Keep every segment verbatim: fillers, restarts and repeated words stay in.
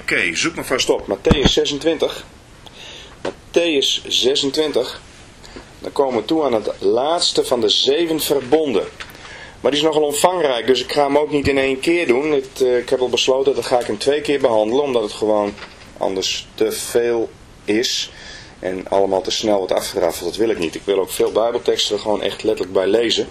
Oké, zoek maar vast op. Mattheüs zesentwintig. Mattheüs zesentwintig. Dan komen we toe aan het laatste van de zeven verbonden. Maar die is nogal omvangrijk, dus ik ga hem ook niet in één keer doen. Het, uh, ik heb al besloten, dat ga ik in twee keer behandelen, omdat het gewoon anders te veel is. En allemaal te snel wordt afgeraffeld, dat wil ik niet. Ik wil ook veel bijbelteksten er gewoon echt letterlijk bij lezen.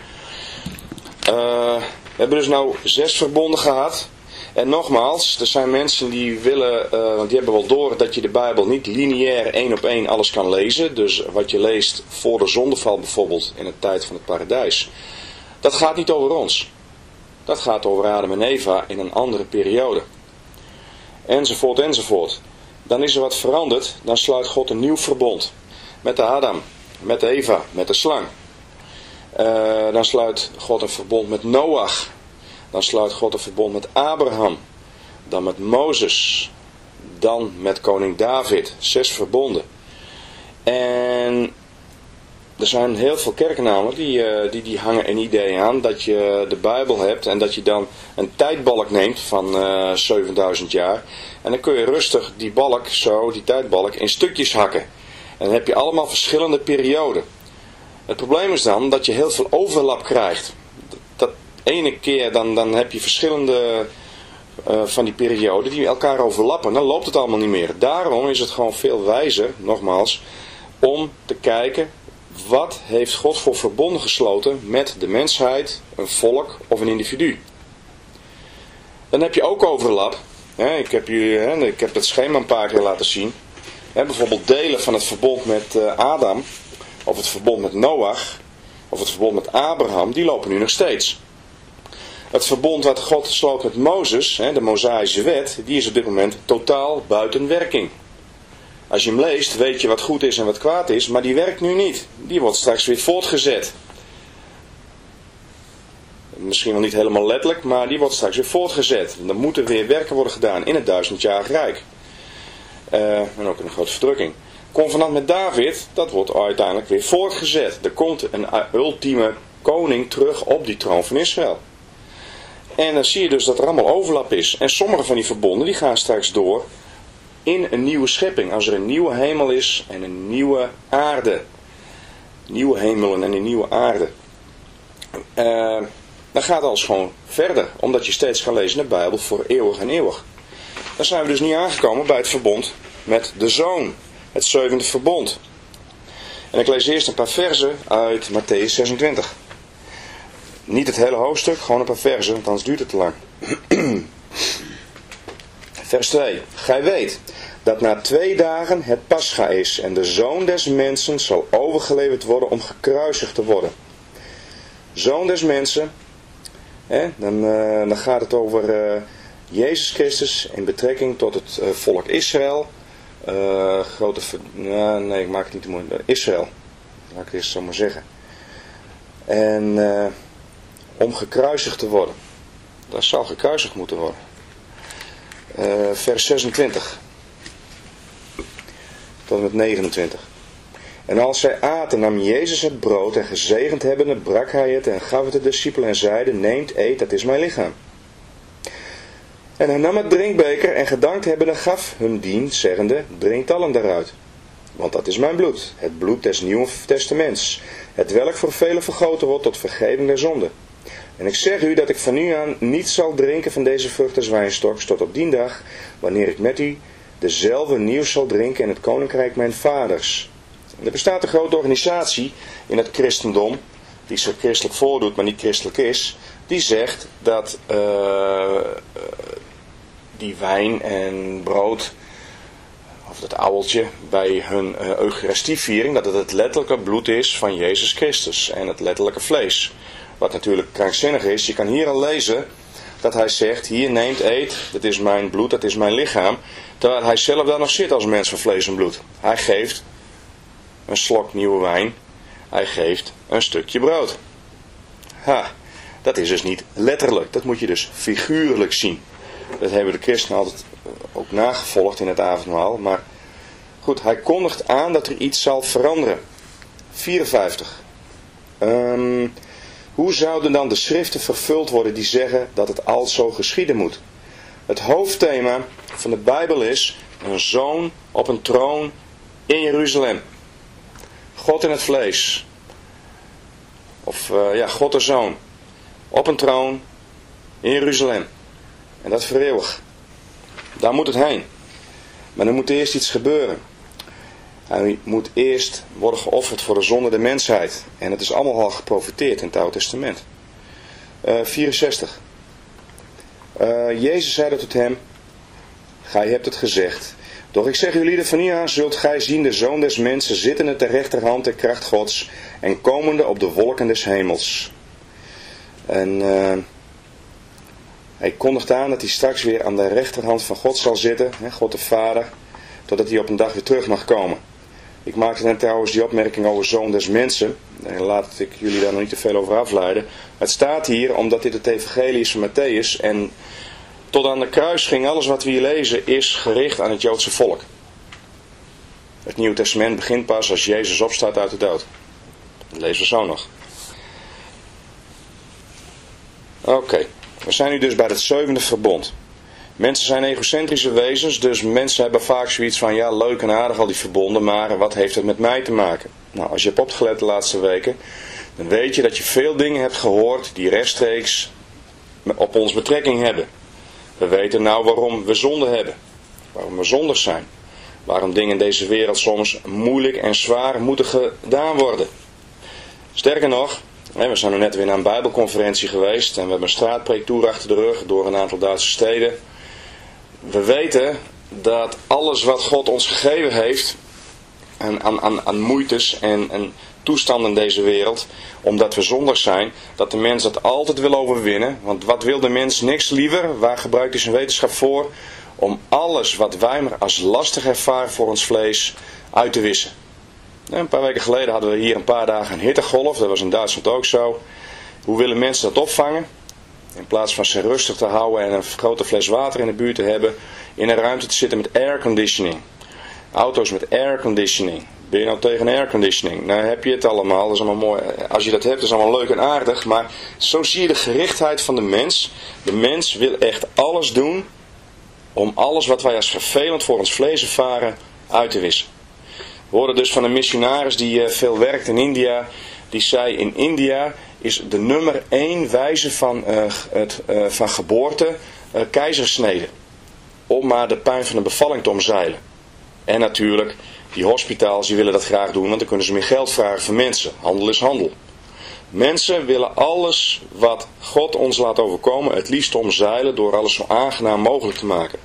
Uh, we hebben dus nou zes verbonden gehad. En nogmaals, er zijn mensen die willen, uh, want die hebben wel door dat je de Bijbel niet lineair één op één alles kan lezen. Dus wat je leest voor de zondeval bijvoorbeeld in de tijd van het paradijs. Dat gaat niet over ons. Dat gaat over Adam en Eva in een andere periode. Enzovoort, enzovoort. Dan is er wat veranderd. Dan sluit God een nieuw verbond. Met de Adam, met de Eva, met de slang. Uh, dan sluit God een verbond met Noach. Dan sluit God een verbond met Abraham. Dan met Mozes. Dan met koning David. Zes verbonden. En er zijn heel veel kerken namelijk die, uh, die, die hangen een idee aan dat je de Bijbel hebt en dat je dan een tijdbalk neemt van uh, zevenduizend jaar. En dan kun je rustig die balk, zo, die tijdbalk, in stukjes hakken. En dan heb je allemaal verschillende perioden. Het probleem is dan dat je heel veel overlap krijgt. Dat ene keer dan, dan heb je verschillende uh, van die perioden die elkaar overlappen. Dan loopt het allemaal niet meer. Daarom is het gewoon veel wijzer, nogmaals, om te kijken wat heeft God voor verbonden gesloten met de mensheid, een volk of een individu. Dan heb je ook overlap. Ik heb, jullie, ik heb dat schema een paar keer laten zien. Bijvoorbeeld delen van het verbond met Adam, of het verbond met Noach, of het verbond met Abraham, die lopen nu nog steeds. Het verbond wat God sloot met Mozes, de Mosaïsche wet, die is op dit moment totaal buiten werking. Als je hem leest, weet je wat goed is en wat kwaad is, maar die werkt nu niet. Die wordt straks weer voortgezet. Misschien wel niet helemaal letterlijk, maar die wordt straks weer voortgezet. Dan moet er weer werken worden gedaan in het duizendjarig rijk. Uh, en ook in een grote verdrukking. Convenant met David, dat wordt uiteindelijk weer voortgezet. Er komt een ultieme koning terug op die troon van Israël. En dan zie je dus dat er allemaal overlap is. En sommige van die verbonden die gaan straks door in een nieuwe schepping. Als er een nieuwe hemel is en een nieuwe aarde. Nieuwe hemelen en een nieuwe aarde. Uh, dan gaat alles gewoon verder. Omdat je steeds kan lezen in de Bijbel voor eeuwig en eeuwig. Dan zijn we dus nu aangekomen bij het verbond met de Zoon. Het zevende verbond. En ik lees eerst een paar versen uit Mattheüs zesentwintig. Niet het hele hoofdstuk, gewoon een paar versen, want anders duurt het te lang. Vers twee. Gij weet dat na twee dagen het Pascha is en de Zoon des Mensen zal overgeleverd worden om gekruisigd te worden. Zoon des Mensen, hè, dan, uh, dan gaat het over uh, Jezus Christus in betrekking tot het uh, volk Israël. Uh, grote, uh, nee, ik maak het niet te moeilijk. Israël, laat ik het eerst zo maar zeggen. En uh, om gekruisigd te worden. Dat zal gekruisigd moeten worden. Uh, vers zesentwintig. Tot en met negenentwintig. En als zij aten, nam Jezus het brood en gezegend hebbende, brak hij het en gaf het de discipelen en zeide, neemt, eet, dat is mijn lichaam. En hij nam het drinkbeker en gedankt hebbende gaf hun dien, zeggende, drinkt allen daaruit. Want dat is mijn bloed, het bloed des nieuwen testaments, het welk voor velen vergoten wordt tot vergeving der zonde. En ik zeg u dat ik van nu aan niet zal drinken van deze vrucht des wijnstoks tot op die dag, wanneer ik met u dezelfde nieuw zal drinken in het koninkrijk mijn vaders. En er bestaat een grote organisatie in het christendom, die zich christelijk voordoet, maar niet christelijk is, die zegt dat uh, die wijn en brood, of dat ouweltje, bij hun uh, eucharistieviering, dat het het letterlijke bloed is van Jezus Christus en het letterlijke vlees. Wat natuurlijk krankzinnig is. Je kan hier al lezen dat hij zegt, hier neemt, eet, dat is mijn bloed, dat is mijn lichaam. Terwijl hij zelf daar nog zit als mens van vlees en bloed. Hij geeft een slok nieuwe wijn. Hij geeft een stukje brood. Ha, dat is dus niet letterlijk. Dat moet je dus figuurlijk zien. Dat hebben de christenen altijd ook nagevolgd in het avondmaal. Maar goed, hij kondigt aan dat er iets zal veranderen. vierenvijftig. Um, hoe zouden dan de schriften vervuld worden die zeggen dat het al zo geschieden moet? Het hoofdthema van de Bijbel is een zoon op een troon in Jeruzalem. God in het vlees. Of uh, ja, God de Zoon. Op een troon in Jeruzalem. En dat voor eeuwig. Daar moet het heen. Maar er moet eerst iets gebeuren. Hij moet eerst worden geofferd voor de zonde der mensheid. En het is allemaal al geprofeteerd in het Oude Testament. Uh, vierenzestig. Uh, Jezus zeide tot hem: gij hebt het gezegd. Doch ik zeg jullie, van nu aan zult gij zien de Zoon des Mensen zittende ter rechterhand der kracht Gods en komende op de wolken des hemels. En uh, hij kondigt aan dat hij straks weer aan de rechterhand van God zal zitten, hè, God de Vader, totdat hij op een dag weer terug mag komen. Ik maakte net trouwens die opmerking over Zoon des Mensen. En laat ik jullie daar nog niet te veel over afleiden. Het staat hier omdat dit het evangelie is van Matthäus. En tot aan de kruising, alles wat we hier lezen, is gericht aan het Joodse volk. Het Nieuwe Testament begint pas als Jezus opstaat uit de dood. Dat lezen we zo nog. Oké, okay. We zijn nu dus bij het zevende verbond. Mensen zijn egocentrische wezens, dus mensen hebben vaak zoiets van, ja, leuk en aardig al die verbonden, maar wat heeft het met mij te maken? Nou, als je hebt opgelet de laatste weken, dan weet je dat je veel dingen hebt gehoord die rechtstreeks op ons betrekking hebben. We weten nou waarom we zonde hebben, waarom we zondig zijn, waarom dingen in deze wereld soms moeilijk en zwaar moeten gedaan worden. Sterker nog, we zijn nu net weer naar een bijbelconferentie geweest en we hebben een straatpreektoer achter de rug door een aantal Duitse steden. We weten dat alles wat God ons gegeven heeft aan, aan, aan, aan moeites en, en toestanden in deze wereld, omdat we zondig zijn, dat de mens dat altijd wil overwinnen. Want wat wil de mens? Niks liever. Waar gebruikt hij zijn wetenschap voor? Om alles wat wij maar als lastig ervaren voor ons vlees uit te wissen. Een paar weken geleden hadden we hier een paar dagen een hittegolf. Dat was in Duitsland ook zo. Hoe willen mensen dat opvangen? In plaats van ze rustig te houden en een grote fles water in de buurt te hebben, in een ruimte te zitten met airconditioning. Auto's met airconditioning. Ben je nou tegen airconditioning? Nou heb je het allemaal. Dat is allemaal mooi. Als je dat hebt, is allemaal leuk en aardig. Maar zo zie je de gerichtheid van de mens. De mens wil echt alles doen om alles wat wij als vervelend voor ons vlees ervaren uit te wissen. We hoorden dus van een missionaris die veel werkt in India. Die zei, in India is de nummer één wijze van, uh, het, uh, van geboorte uh, keizersnede. Om maar de pijn van de bevalling te omzeilen. En natuurlijk, die hospitaals die willen dat graag doen, want dan kunnen ze meer geld vragen van mensen. Handel is handel. Mensen willen alles wat God ons laat overkomen het liefst omzeilen door alles zo aangenaam mogelijk te maken.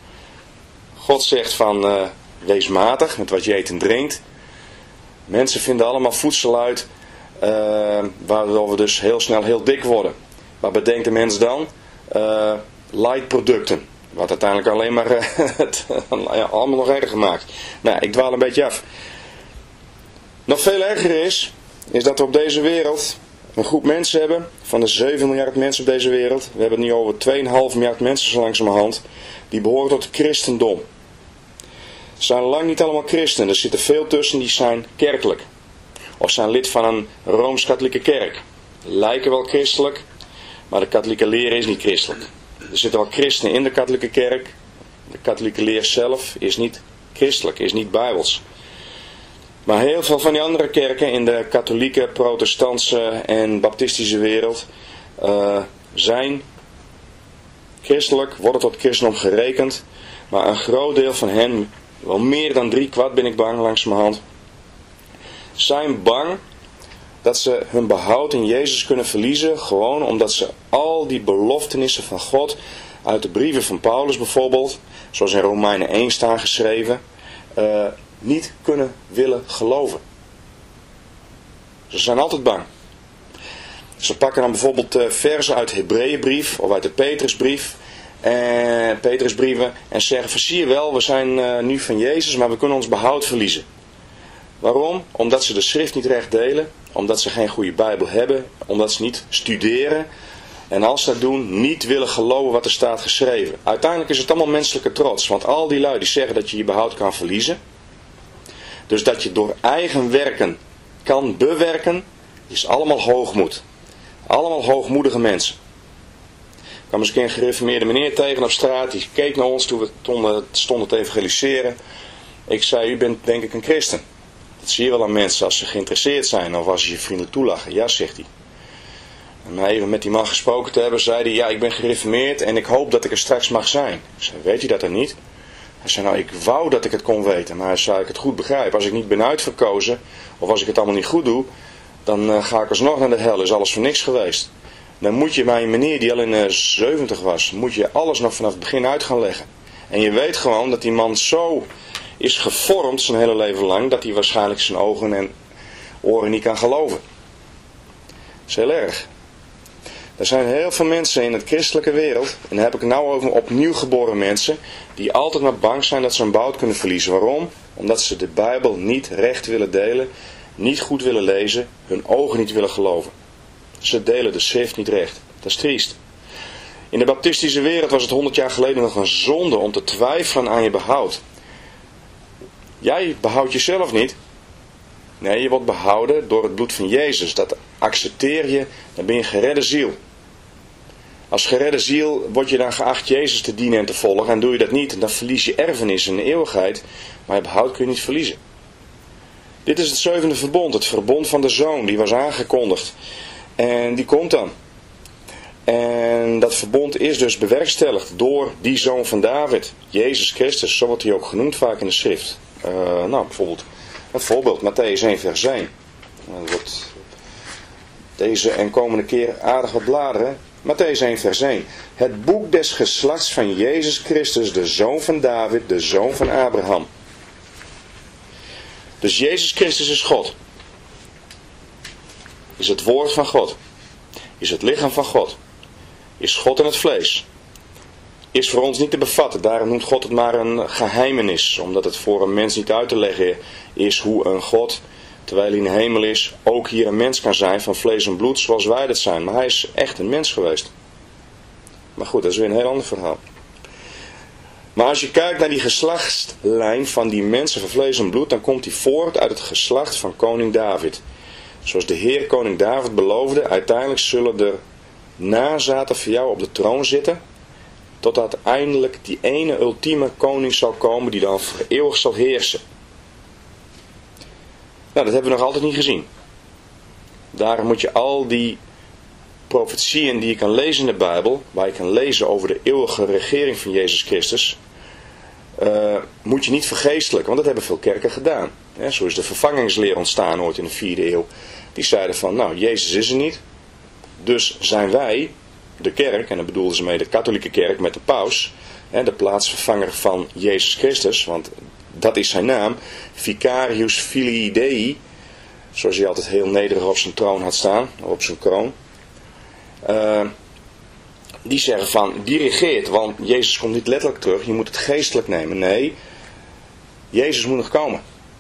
God zegt van, uh, wees matig met wat je eet en drinkt. Mensen vinden allemaal voedsel uit, uh, waardoor we dus heel snel heel dik worden. Maar bedenkt de mens dan? Uh, light producten. Wat uiteindelijk alleen maar uh, het ja, allemaal nog erger maakt. Nou, ik dwaal een beetje af. Nog veel erger is, is dat we op deze wereld een groep mensen hebben, van de zeven miljard mensen op deze wereld. We hebben het nu over twee komma vijf miljard mensen zo langzamerhand, die behoren tot het christendom. Ze zijn lang niet allemaal christen, er zitten veel tussen die zijn kerkelijk. Of zijn lid van een Rooms-Katholieke kerk. Lijken wel christelijk, maar de katholieke leer is niet christelijk. Er zitten wel christenen in de katholieke kerk. De katholieke leer zelf is niet christelijk, is niet bijbels. Maar heel veel van die andere kerken in de katholieke, protestantse en baptistische wereld uh, zijn christelijk, worden tot christendom gerekend. Maar een groot deel van hen, wel meer dan drie kwart ben ik bang langzamerhand, zijn bang dat ze hun behoud in Jezus kunnen verliezen, gewoon omdat ze al die beloftenissen van God uit de brieven van Paulus bijvoorbeeld, zoals in Romeinen één staan geschreven, uh, niet kunnen willen geloven. Ze zijn altijd bang. Ze pakken dan bijvoorbeeld uh, versen uit de Hebreeënbrief of uit de Petrusbrief en Petrusbrieven en zeggen van, zie je wel, we zijn uh, nu van Jezus, maar we kunnen ons behoud verliezen. Waarom? Omdat ze de schrift niet recht delen, omdat ze geen goede Bijbel hebben, omdat ze niet studeren en als ze dat doen, niet willen geloven wat er staat geschreven. Uiteindelijk is het allemaal menselijke trots, want al die lui die zeggen dat je je behoud kan verliezen, dus dat je door eigen werken kan bewerken, is allemaal hoogmoed. Allemaal hoogmoedige mensen. kwam eens een keer een gereformeerde meneer tegen op straat. Die keek naar ons toen we stonden, stonden te evangeliseren. Ik zei, u bent denk ik een christen. Dat zie je wel aan mensen als ze geïnteresseerd zijn of als ze je vriendelijk toelachen. Ja, zegt hij. En na even met die man gesproken te hebben, zei hij, ja, ik ben gereformeerd en ik hoop dat ik er straks mag zijn. Ik zei, weet u dat dan niet? Hij zei, nou, ik wou dat ik het kon weten, maar hij zei, ik het goed begrijp. Als ik niet ben uitverkozen, of als ik het allemaal niet goed doe, dan uh, ga ik alsnog naar de hel. Is alles voor niks geweest. Dan moet je bij een meneer die al in uh, zeventig was, moet je alles nog vanaf het begin uit gaan leggen. En je weet gewoon dat die man zo is gevormd zijn hele leven lang, dat hij waarschijnlijk zijn ogen en oren niet kan geloven. Dat is heel erg. Er zijn heel veel mensen in het christelijke wereld, en daar heb ik het nou over opnieuw geboren mensen, die altijd maar bang zijn dat ze een bout kunnen verliezen. Waarom? Omdat ze de Bijbel niet recht willen delen, niet goed willen lezen, hun ogen niet willen geloven. Ze delen de schrift niet recht. Dat is triest. In de baptistische wereld was het honderd jaar geleden nog een zonde om te twijfelen aan je behoud. Jij behoudt jezelf niet. Nee, je wordt behouden door het bloed van Jezus. Dat accepteer je, dan ben je een geredde ziel. Als geredde ziel word je dan geacht Jezus te dienen en te volgen. En doe je dat niet, dan verlies je erfenis in de eeuwigheid. Maar je behoud kun je niet verliezen. Dit is het zevende verbond, het verbond van de Zoon. Die was aangekondigd. En die komt dan. En dat verbond is dus bewerkstelligd door die Zoon van David. Jezus Christus, zo wordt hij ook genoemd vaak in de schrift. Uh, nou, bijvoorbeeld, een voorbeeld, Matthäus één vers één. Dat wordt deze en komende keer aardig wat bladeren. Matthäus één vers één. Het boek des geslachts van Jezus Christus, de Zoon van David, de Zoon van Abraham. Dus Jezus Christus is God. Is het woord van God. Is het lichaam van God. Is God in het vlees. Is voor ons niet te bevatten. Daarom noemt God het maar een geheimenis. Omdat het voor een mens niet uit te leggen is hoe een God, terwijl hij in de hemel is, ook hier een mens kan zijn van vlees en bloed zoals wij dat zijn. Maar hij is echt een mens geweest. Maar goed, dat is weer een heel ander verhaal. Maar als je kijkt naar die geslachtslijn van die mensen van vlees en bloed, dan komt die voort uit het geslacht van koning David. Zoals de Heer koning David beloofde, uiteindelijk zullen er nazaten voor jou op de troon zitten, tot uiteindelijk die ene ultieme koning zal komen die dan voor eeuwig zal heersen. Nou, dat hebben we nog altijd niet gezien. Daarom moet je al die profetieën die je kan lezen in de Bijbel, waar je kan lezen over de eeuwige regering van Jezus Christus, uh, moet je niet vergeestelijken, want dat hebben veel kerken gedaan. Ja, zo is de vervangingsleer ontstaan ooit in de vierde eeuw. Die zeiden van, nou, Jezus is er niet, dus zijn wij, de kerk, en dan bedoelden ze mee de katholieke kerk met de paus, hè, de plaatsvervanger van Jezus Christus, want dat is zijn naam, Vicarius Filii Dei, zoals hij altijd heel nederig op zijn troon had staan, op zijn kroon. Uh, die zeggen van, dirigeert, want Jezus komt niet letterlijk terug, je moet het geestelijk nemen. Nee, Jezus moet nog komen.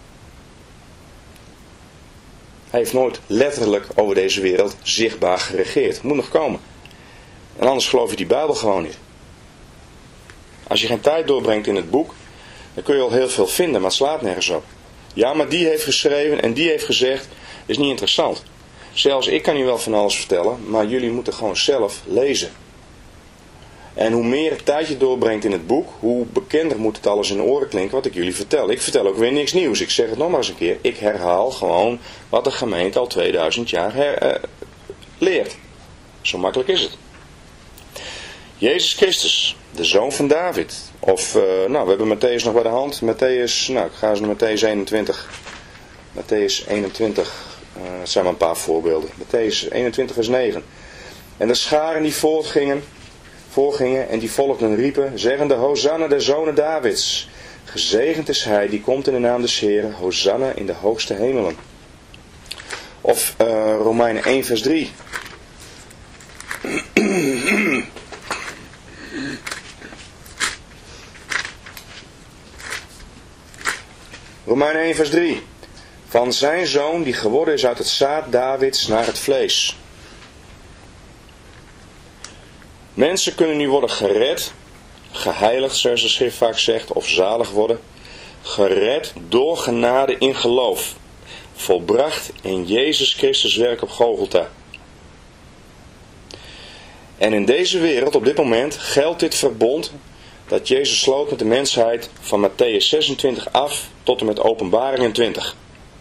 Hij heeft nooit letterlijk over deze wereld zichtbaar geregeerd. Het moet nog komen. En anders geloof je die Bijbel gewoon niet. Als je geen tijd doorbrengt in het boek, dan kun je al heel veel vinden, maar het slaat nergens op. Ja, maar die heeft geschreven en die heeft gezegd, is niet interessant. Zelfs ik kan u wel van alles vertellen, maar jullie moeten gewoon zelf lezen. En hoe meer tijd je doorbrengt in het boek, hoe bekender moet het alles in de oren klinken wat ik jullie vertel. Ik vertel ook weer niks nieuws. Ik zeg het nog maar eens een keer. Ik herhaal gewoon wat de gemeente al tweeduizend jaar her, uh, leert. Zo makkelijk is het. Jezus Christus, de Zoon van David. Of, uh, nou, we hebben Matthäus nog bij de hand. Matthäus, nou, ik ga eens naar Matthäus eenentwintig. Matthäus eenentwintig, uh, het zijn maar een paar voorbeelden. Matthäus eenentwintig vers negen. En de scharen die voortgingen, voorgingen en die volgden riepen, zeggende, Hosanna de zonen Davids. Gezegend is hij die komt in de naam des Heeren. Hosanna in de hoogste hemelen. Of uh, Romeinen één vers drie. Romeinen één vers drie. Van zijn zoon die geworden is uit het zaad Davids naar het vlees. Mensen kunnen nu worden gered, geheiligd zoals de schrift vaak zegt, of zalig worden. Gered door genade in geloof. Volbracht in Jezus Christus werk op Golgotha. En in deze wereld, op dit moment, geldt dit verbond dat Jezus sloot met de mensheid van Matthäus zesentwintig af tot en met Openbaringen twintig.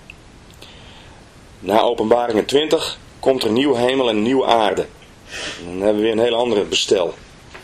Na Openbaringen twintig komt er een nieuwe hemel en een nieuwe aarde. En dan hebben we weer een hele andere bestel.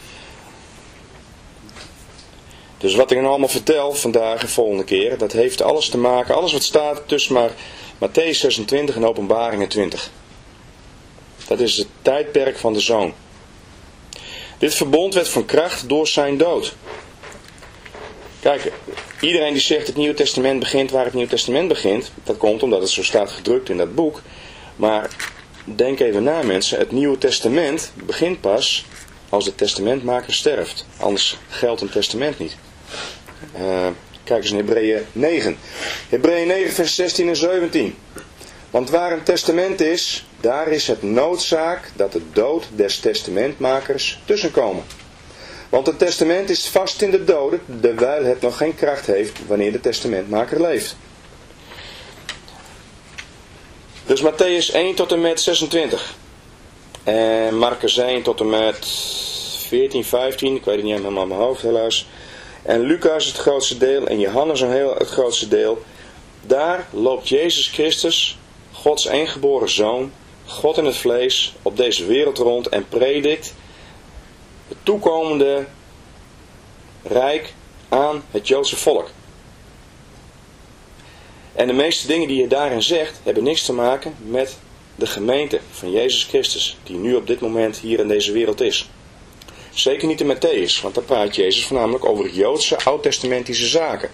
Dus wat ik nou allemaal vertel vandaag en volgende keer, dat heeft alles te maken, alles wat staat tussen maar Matthäus zesentwintig en Openbaringen twintig. Dat is het tijdperk van de Zoon. Dit verbond werd van kracht door zijn dood. Kijk, iedereen die zegt het Nieuwe Testament begint waar het Nieuwe Testament begint, dat komt omdat het zo staat gedrukt in dat boek. Maar denk even na mensen, het Nieuwe Testament begint pas als de testamentmaker sterft. Anders geldt een testament niet. Uh, kijk eens in Hebreeën negen. Hebreeën negen vers zestien en zeventien. Want waar een testament is, daar is het noodzaak dat de dood des testamentmakers tussenkomen. Want het testament is vast in de doden, terwijl het nog geen kracht heeft wanneer de testamentmaker leeft. Dus Matthäus één tot en met zesentwintig. En Marcus één tot en met veertien, vijftien, ik weet het niet helemaal aan mijn hoofd helaas. En Lucas het grootste deel en Johannes een heel het grootste deel. Daar loopt Jezus Christus, Gods eengeboren Zoon, God in het vlees, op deze wereld rond en predikt het toekomende rijk aan het Joodse volk. En de meeste dingen die je daarin zegt, hebben niks te maken met de gemeente van Jezus Christus, die nu op dit moment hier in deze wereld is. Zeker niet in Matthäus, want daar praat Jezus voornamelijk over Joodse oud-testamentische zaken.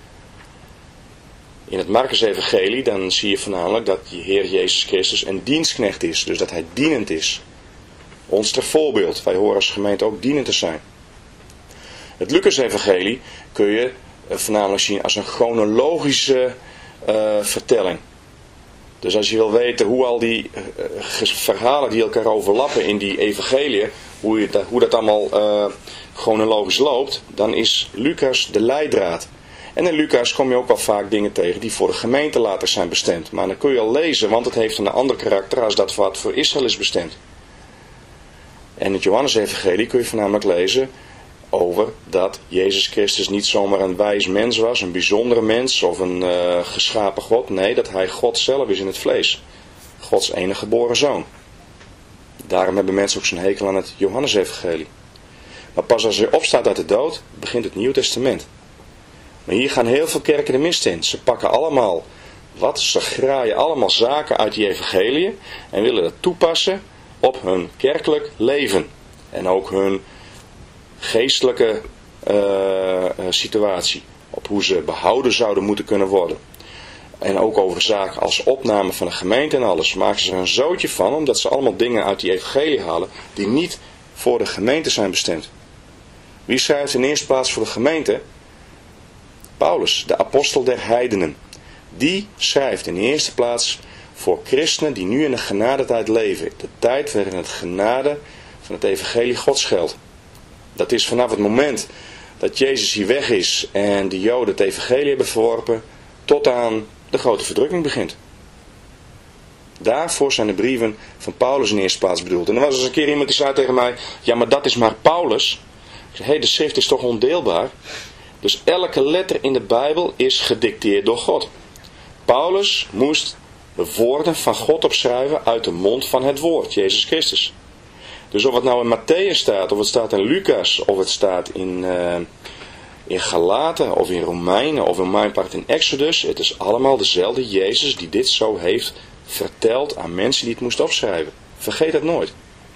In het Marcus-evangelie dan zie je voornamelijk dat de Heer Jezus Christus een dienstknecht is, dus dat hij dienend is. Ons ter voorbeeld, wij horen als gemeente ook dienend te zijn. Het Lucas-evangelie kun je voornamelijk zien als een chronologische uh, vertelling. Dus als je wil weten hoe al die uh, verhalen die elkaar overlappen in die evangeliën, hoe, je dat, hoe dat allemaal uh, chronologisch loopt, dan is Lucas de leidraad. En in Lucas kom je ook wel vaak dingen tegen die voor de gemeente later zijn bestemd. Maar dan kun je al lezen, want het heeft een ander karakter als dat wat voor Israël is bestemd. En in het Johannes-evangelie kun je voornamelijk lezen over dat Jezus Christus niet zomaar een wijs mens was, een bijzondere mens of een uh, geschapen God. Nee, dat hij God zelf is in het vlees. Gods enige geboren zoon. Daarom hebben mensen ook zo'n hekel aan het Johannes-evangelie. Maar pas als hij opstaat uit de dood, begint het Nieuwe Testament. Maar hier gaan heel veel kerken de mist in. Ze pakken allemaal wat, ze graaien allemaal zaken uit die evangeliën en willen dat toepassen op hun kerkelijk leven. En ook hun geestelijke uh, situatie. Op hoe ze behouden zouden moeten kunnen worden. En ook over zaken als opname van de gemeente en alles. Maken ze er een zootje van, omdat ze allemaal dingen uit die evangelie halen die niet voor de gemeente zijn bestemd. Wie schrijft in eerste plaats voor de gemeente? Paulus, de apostel der heidenen. Die schrijft in eerste plaats voor christenen die nu in de genadetijd leven. De tijd waarin het genade van het evangelie Gods geldt. Dat is vanaf het moment dat Jezus hier weg is en de Joden het evangelie hebben verworpen, tot aan de grote verdrukking begint. Daarvoor zijn de brieven van Paulus in eerste plaats bedoeld. En er was eens een keer iemand die zei tegen mij, ja maar dat is maar Paulus. Ik zei, hé, de schrift is toch ondeelbaar? Dus elke letter in de Bijbel is gedicteerd door God. Paulus moest de woorden van God opschrijven uit de mond van het woord, Jezus Christus. Dus of het nou in Matthäus staat, of het staat in Lucas, of het staat in, uh, in Galaten, of in Romeinen, of in mijn part in Exodus. Het is allemaal dezelfde Jezus die dit zo heeft verteld aan mensen die het moesten opschrijven. Vergeet dat nooit.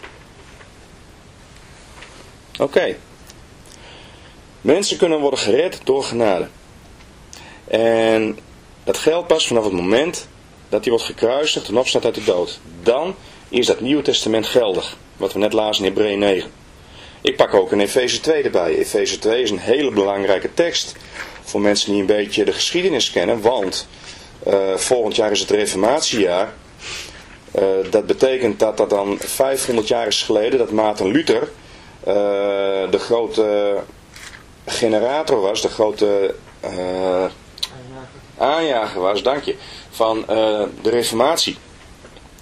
Oké. Okay. Mensen kunnen worden gered door genade. En dat geldt pas vanaf het moment dat hij wordt gekruisigd en opstaat uit de dood. Dan is dat Nieuwe Testament geldig. Wat we net lazen in Hebreeën negen. Ik pak ook een Efeze twee erbij. Efeze twee is een hele belangrijke tekst voor mensen die een beetje de geschiedenis kennen. Want uh, volgend jaar is het reformatiejaar. Uh, dat betekent dat dat dan vijfhonderd jaar is geleden dat Maarten Luther uh, de grote generator was, de grote uh, aanjager was, dank je, van uh, de reformatie.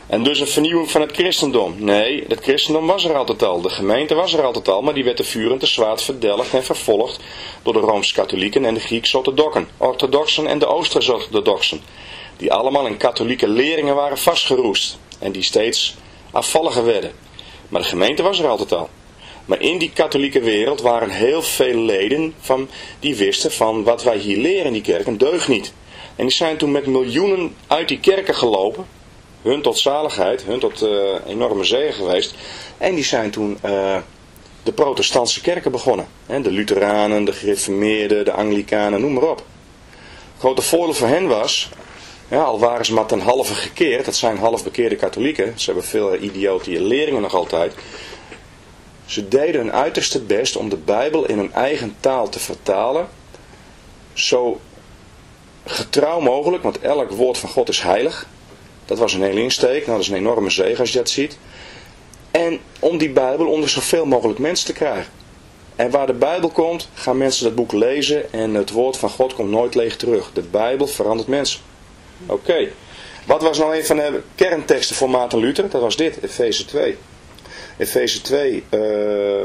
En dus een vernieuwing van het christendom. Nee, het christendom was er altijd al. De gemeente was er altijd al, maar die werd te vuur en te zwaard verdelgd en vervolgd door de Rooms-katholieken en de Grieks-orthodoxen, orthodoxen en de Oosters-orthodoxen, die allemaal in katholieke leringen waren vastgeroest en die steeds afvalliger werden. Maar de gemeente was er altijd al. Maar in die katholieke wereld waren heel veel leden van, die wisten van wat wij hier leren in die kerk, een deugd niet. En die zijn toen met miljoenen uit die kerken gelopen, hun tot zaligheid, hun tot uh, enorme zegen geweest. En die zijn toen uh, de protestantse kerken begonnen. Hè, de Lutheranen, de gereformeerden, de Anglikanen, noem maar op. Het grote voordeel voor hen was, ja, al waren ze maar ten halve gekeerd, dat zijn half bekeerde katholieken, ze hebben veel idiote leringen nog altijd. Ze deden hun uiterste best om de Bijbel in hun eigen taal te vertalen, zo getrouw mogelijk, want elk woord van God is heilig. Dat was een hele insteek, nou dat is een enorme zegen als je dat ziet. En om die Bijbel onder zoveel mogelijk mensen te krijgen. En waar de Bijbel komt, gaan mensen dat boek lezen en het woord van God komt nooit leeg terug. De Bijbel verandert mensen. Oké, okay. Wat was nou een van de kernteksten voor Maarten Luther? Dat was dit, Efeze twee. Efeze twee, uh,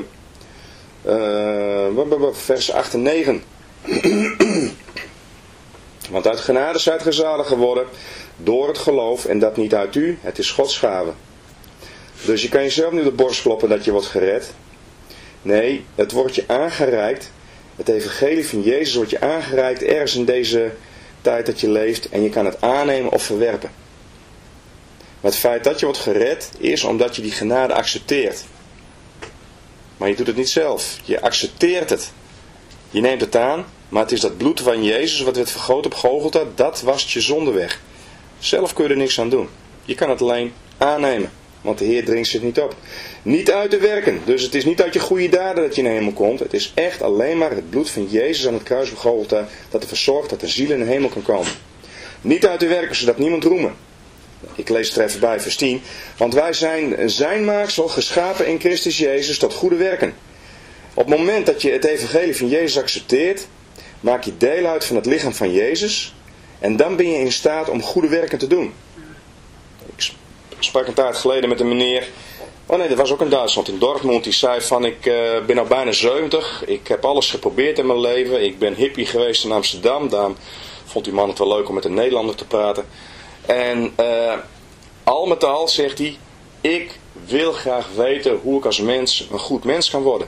uh, vers acht en negen. Want uit genade zijt ge zalig geworden door het geloof en dat niet uit u, het is Gods gave. Dus je kan jezelf niet op de borst kloppen dat je wordt gered. Nee, het wordt je aangereikt, het evangelie van Jezus wordt je aangereikt ergens in deze tijd dat je leeft en je kan het aannemen of verwerpen. Maar het feit dat je wordt gered is omdat je die genade accepteert. Maar je doet het niet zelf, je accepteert het. Je neemt het aan, maar het is dat bloed van Jezus wat werd vergoten op Golgotha, dat wast je zonde weg. Zelf kun je er niks aan doen. Je kan het alleen aannemen, want de Heer dringt zich niet op. Niet uit te werken, dus het is niet uit je goede daden dat je in de hemel komt. Het is echt alleen maar het bloed van Jezus aan het kruis op Golgotha dat ervoor zorgt dat de ziel in de hemel kan komen. Niet uit te werken, zodat niemand roemen. Ik lees het er even bij, vers tien. Want wij zijn zijn maaksel, geschapen in Christus Jezus tot goede werken. Op het moment dat je het evangelie van Jezus accepteert, maak je deel uit van het lichaam van Jezus. En dan ben je in staat om goede werken te doen. Ik sprak een tijd geleden met een meneer. Oh nee, dat was ook in Duitsland, in Dortmund. Die zei van, ik uh, ben al bijna zeventig. Ik heb alles geprobeerd in mijn leven. Ik ben hippie geweest in Amsterdam. Daarom vond die man het wel leuk om met een Nederlander te praten. En uh, al met al zegt hij, ik wil graag weten hoe ik als mens een goed mens kan worden.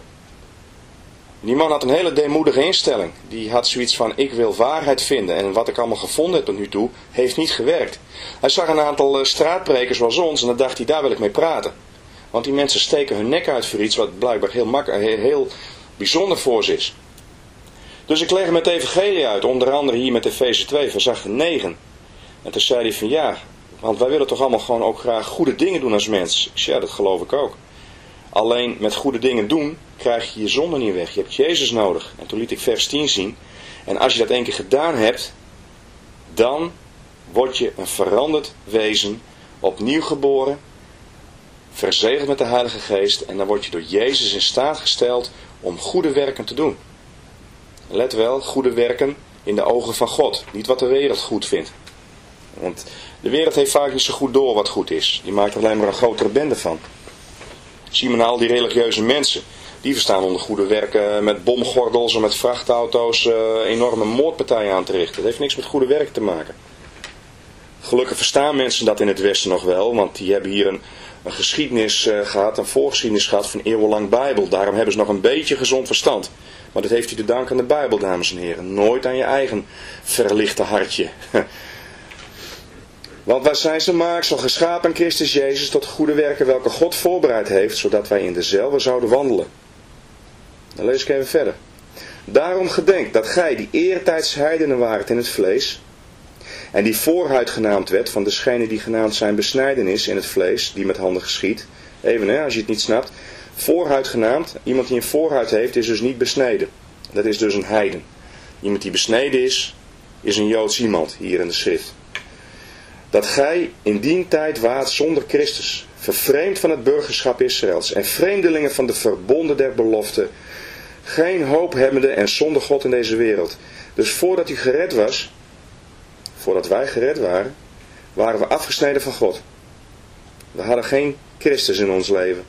Die man had een hele deemoedige instelling. Die had zoiets van, ik wil waarheid vinden. En wat ik allemaal gevonden heb tot nu toe, heeft niet gewerkt. Hij zag een aantal uh, straatprekers zoals ons en dan dacht hij, daar wil ik mee praten. Want die mensen steken hun nek uit voor iets wat blijkbaar heel, mak- heel, heel bijzonder voor ze is. Dus ik leg hem het evangelie uit, onder andere hier met Efeze twee, vers acht en negen. En toen zei hij van ja, want wij willen toch allemaal gewoon ook graag goede dingen doen als mens. Ik zei, ja, dat geloof ik ook. Alleen met goede dingen doen, krijg je je zonde niet weg. Je hebt Jezus nodig. En toen liet ik vers tien zien. En als je dat één keer gedaan hebt, dan word je een veranderd wezen, opnieuw geboren, verzegeld met de Heilige Geest. En dan word je door Jezus in staat gesteld om goede werken te doen. Let wel, goede werken in de ogen van God. Niet wat de wereld goed vindt. Want de wereld heeft vaak niet zo goed door wat goed is. Die maakt er alleen maar een grotere bende van. Zie maar nou al die religieuze mensen. Die verstaan onder goede werken met bomgordels en met vrachtauto's uh, enorme moordpartijen aan te richten. Dat heeft niks met goede werk te maken. Gelukkig verstaan mensen dat in het Westen nog wel. Want die hebben hier een, een geschiedenis uh, gehad, een voorgeschiedenis gehad van eeuwenlang Bijbel. Daarom hebben ze nog een beetje gezond verstand. Maar dat heeft u te danken aan de Bijbel, dames en heren. Nooit aan je eigen verlichte hartje. Want wij zijn zijn maaksel, geschapen in Christus Jezus tot goede werken welke God voorbereid heeft, zodat wij in dezelfde zouden wandelen. Dan lees ik even verder. Daarom gedenk dat gij die eertijds heidenen waart in het vlees, en die voorhuid genaamd werd van degenen die genaamd zijn besnijdenis in het vlees, die met handen geschiet. Even hè, als je het niet snapt. Voorhuid genaamd, iemand die een voorhuid heeft, is dus niet besneden. Dat is dus een heiden. Iemand die besneden is, is een Joods iemand, hier in de schrift. Dat gij in die tijd waart zonder Christus, vervreemd van het burgerschap Israëls en vreemdelingen van de verbonden der belofte, geen hoop hebbende en zonder God in deze wereld. Dus voordat u gered was, voordat wij gered waren, waren we afgesneden van God. We hadden geen Christus in ons leven.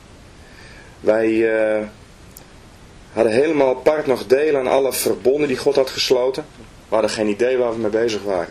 Wij uh, hadden helemaal apart nog deel aan alle verbonden die God had gesloten. We hadden geen idee waar we mee bezig waren.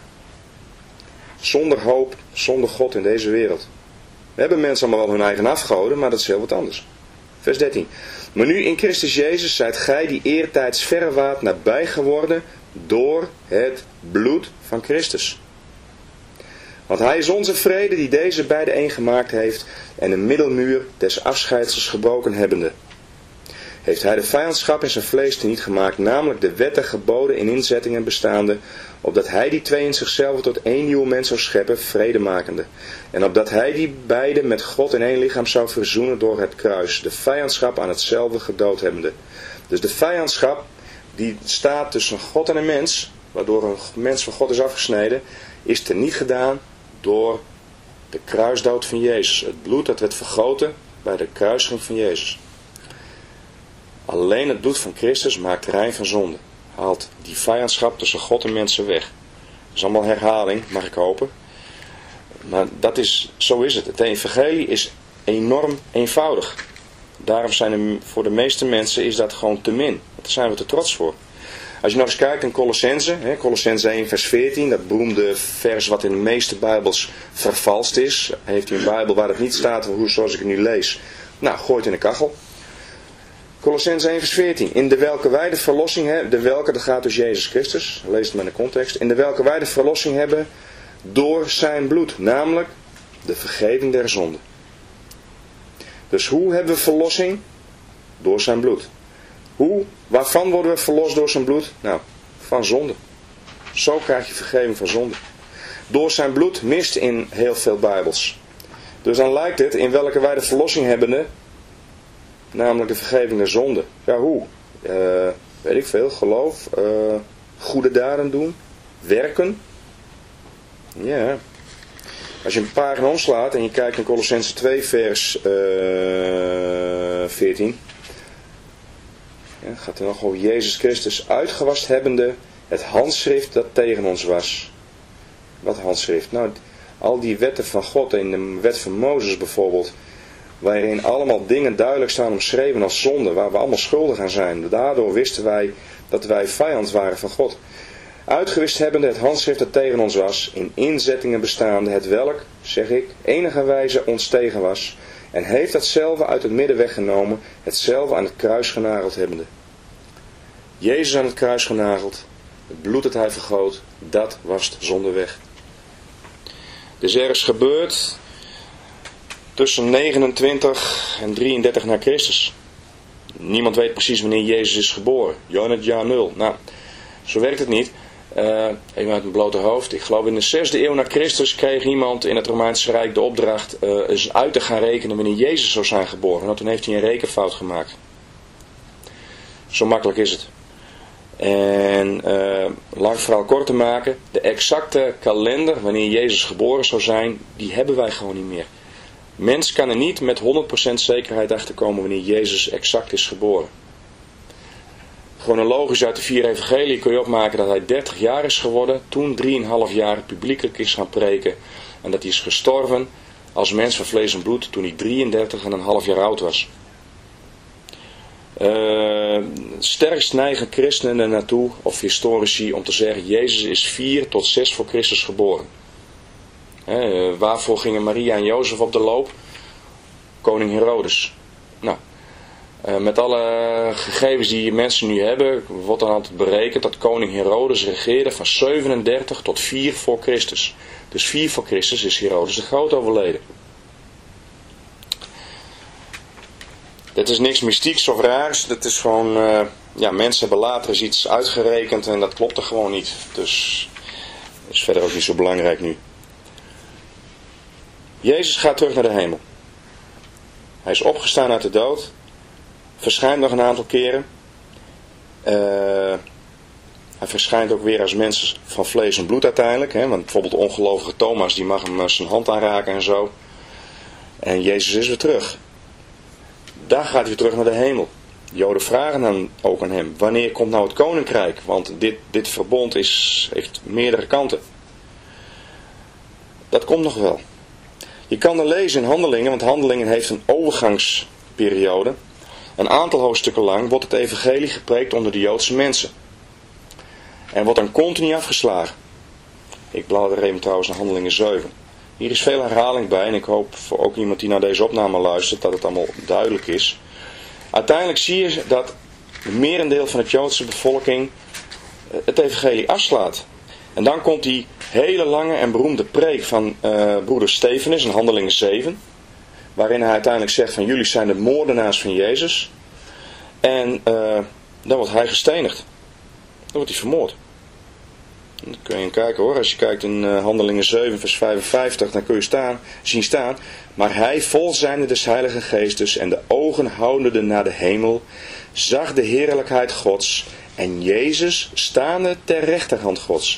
Zonder hoop, zonder God in deze wereld. We hebben mensen allemaal wel hun eigen afgoden, maar dat is heel wat anders. Vers dertien. Maar nu in Christus Jezus zijt gij die eertijds verre waart nabij geworden door het bloed van Christus. Want hij is onze vrede die deze beide één gemaakt heeft en een middelmuur des afscheidsels gebroken hebbende. Heeft hij de vijandschap in zijn vlees teniet gemaakt, namelijk de wetten, geboden en inzettingen bestaande, opdat hij die twee in zichzelf tot één nieuwe mens zou scheppen, vredemakende. En opdat hij die beide met God in één lichaam zou verzoenen door het kruis, de vijandschap aan hetzelfde gedood hebbende. Dus de vijandschap die staat tussen God en een mens, waardoor een mens van God is afgesneden, is teniet gedaan door de kruisdood van Jezus. Het bloed dat werd vergoten bij de kruisiging van Jezus. Alleen het bloed van Christus maakt rein van zonde. Haalt die vijandschap tussen God en mensen weg. Dat is allemaal herhaling, mag ik hopen. Maar dat is, zo is het. Het evangelie is enorm eenvoudig. Daarom zijn er, voor de meeste mensen is dat gewoon te min. Daar zijn we te trots voor. Als je nog eens kijkt in Colossense, hè, Colossense één vers veertien, dat beroemde vers wat in de meeste Bijbels vervalst is. Heeft u een Bijbel waar het niet staat zoals ik het nu lees? Nou, gooi het in de kachel. Colossense één vers veertien. In de welke wij de verlossing hebben, de welke, dat gaat dus Jezus Christus, lees het maar in de context. In de welke wij de verlossing hebben door zijn bloed, namelijk de vergeving der zonden. Dus hoe hebben we verlossing? Door zijn bloed. Hoe, waarvan worden we verlost door zijn bloed? Nou, van zonde. Zo krijg je vergeving van zonde. Door zijn bloed mist in heel veel Bijbels. Dus dan lijkt het, in welke wij de verlossing hebben, namelijk de vergeving der zonde. Ja, hoe? Uh, weet ik veel, geloof, uh, goede daden doen, werken. Ja. Als je een pagina omslaat en je kijkt naar Colossense twee vers uh, veertien. Ja, gaat er nog over Jezus Christus uitgewast hebbende het handschrift dat tegen ons was. Wat handschrift? Nou, al die wetten van God in de wet van Mozes bijvoorbeeld, waarin allemaal dingen duidelijk staan omschreven als zonde, waar we allemaal schuldig aan zijn. Daardoor wisten wij dat wij vijand waren van God. Uitgewist hebbende het handschrift dat tegen ons was, in inzettingen bestaande, het welk, zeg ik, enige wijze ons tegen was, en heeft datzelfde uit het midden weggenomen, hetzelfde aan het kruis genageld hebbende. Jezus aan het kruis genageld, het bloed dat hij vergoot, dat was zonde weg. Dus er is gebeurd tussen negenentwintig en drieëndertig na Christus. Niemand weet precies wanneer Jezus is geboren. Ja, het jaar nul. Nou, zo werkt het niet. Uh, even uit mijn blote hoofd. Ik geloof in de zesde eeuw na Christus kreeg iemand in het Romeinse Rijk de opdracht uh, eens uit te gaan rekenen wanneer Jezus zou zijn geboren. Nou, toen heeft hij een rekenfout gemaakt. Zo makkelijk is het. En uh, lang verhaal kort te maken, de exacte kalender wanneer Jezus geboren zou zijn, die hebben wij gewoon niet meer. Mens kan er niet met honderd procent zekerheid achterkomen wanneer Jezus exact is geboren. Chronologisch uit de vier evangelieën kun je opmaken dat hij dertig jaar is geworden, toen drieënhalf jaar publiekelijk is gaan preken en dat hij is gestorven als mens van vlees en bloed toen hij drieëndertig en een half jaar oud was. Uh, sterkst neigen christenen er naartoe, of historici, om te zeggen Jezus is vier tot zes voor Christus geboren. Uh, waarvoor gingen Maria en Jozef op de loop? Koning Herodes. Nou, uh, met alle gegevens die mensen nu hebben, wordt dan altijd berekend dat koning Herodes regeerde van zevenendertig tot vier voor Christus. Dus vier voor Christus is Herodes de Groot overleden. Dit is niks mystieks of raars. Dat is gewoon, uh, ja, mensen hebben later eens iets uitgerekend en dat klopt er gewoon niet. Dus is verder ook niet zo belangrijk nu. Jezus gaat terug naar de hemel. Hij is opgestaan uit de dood. Verschijnt nog een aantal keren. Uh, hij verschijnt ook weer als mens van vlees en bloed uiteindelijk. Hè? Want bijvoorbeeld de ongelovige Thomas, die mag hem zijn hand aanraken en zo. En Jezus is weer terug. Daar gaat hij weer terug naar de hemel. De Joden vragen dan ook aan hem, wanneer komt nou het koninkrijk? Want dit, dit verbond is, heeft meerdere kanten. Dat komt nog wel. Je kan er lezen in Handelingen, want Handelingen heeft een overgangsperiode. Een aantal hoofdstukken lang wordt het evangelie gepreekt onder de Joodse mensen. En wordt dan continu afgeslagen. Ik blader even trouwens naar Handelingen zeven. Hier is veel herhaling bij en ik hoop voor ook iemand die naar deze opname luistert dat het allemaal duidelijk is. Uiteindelijk zie je dat het merendeel van het Joodse bevolking het evangelie afslaat. En dan komt die hele lange en beroemde preek van uh, broeder Stefanus in Handelingen zeven. Waarin hij uiteindelijk zegt van jullie zijn de moordenaars van Jezus. En uh, dan wordt hij gestenigd. Dan wordt hij vermoord. En dan kun je kijken hoor. Als je kijkt in uh, Handelingen zeven vers vijfenvijftig. Dan kun je staan, zien staan. Maar hij vol zijnde des Heilige Geestes en de ogen houdende naar de hemel. Zag de heerlijkheid Gods. En Jezus staande ter rechterhand Gods.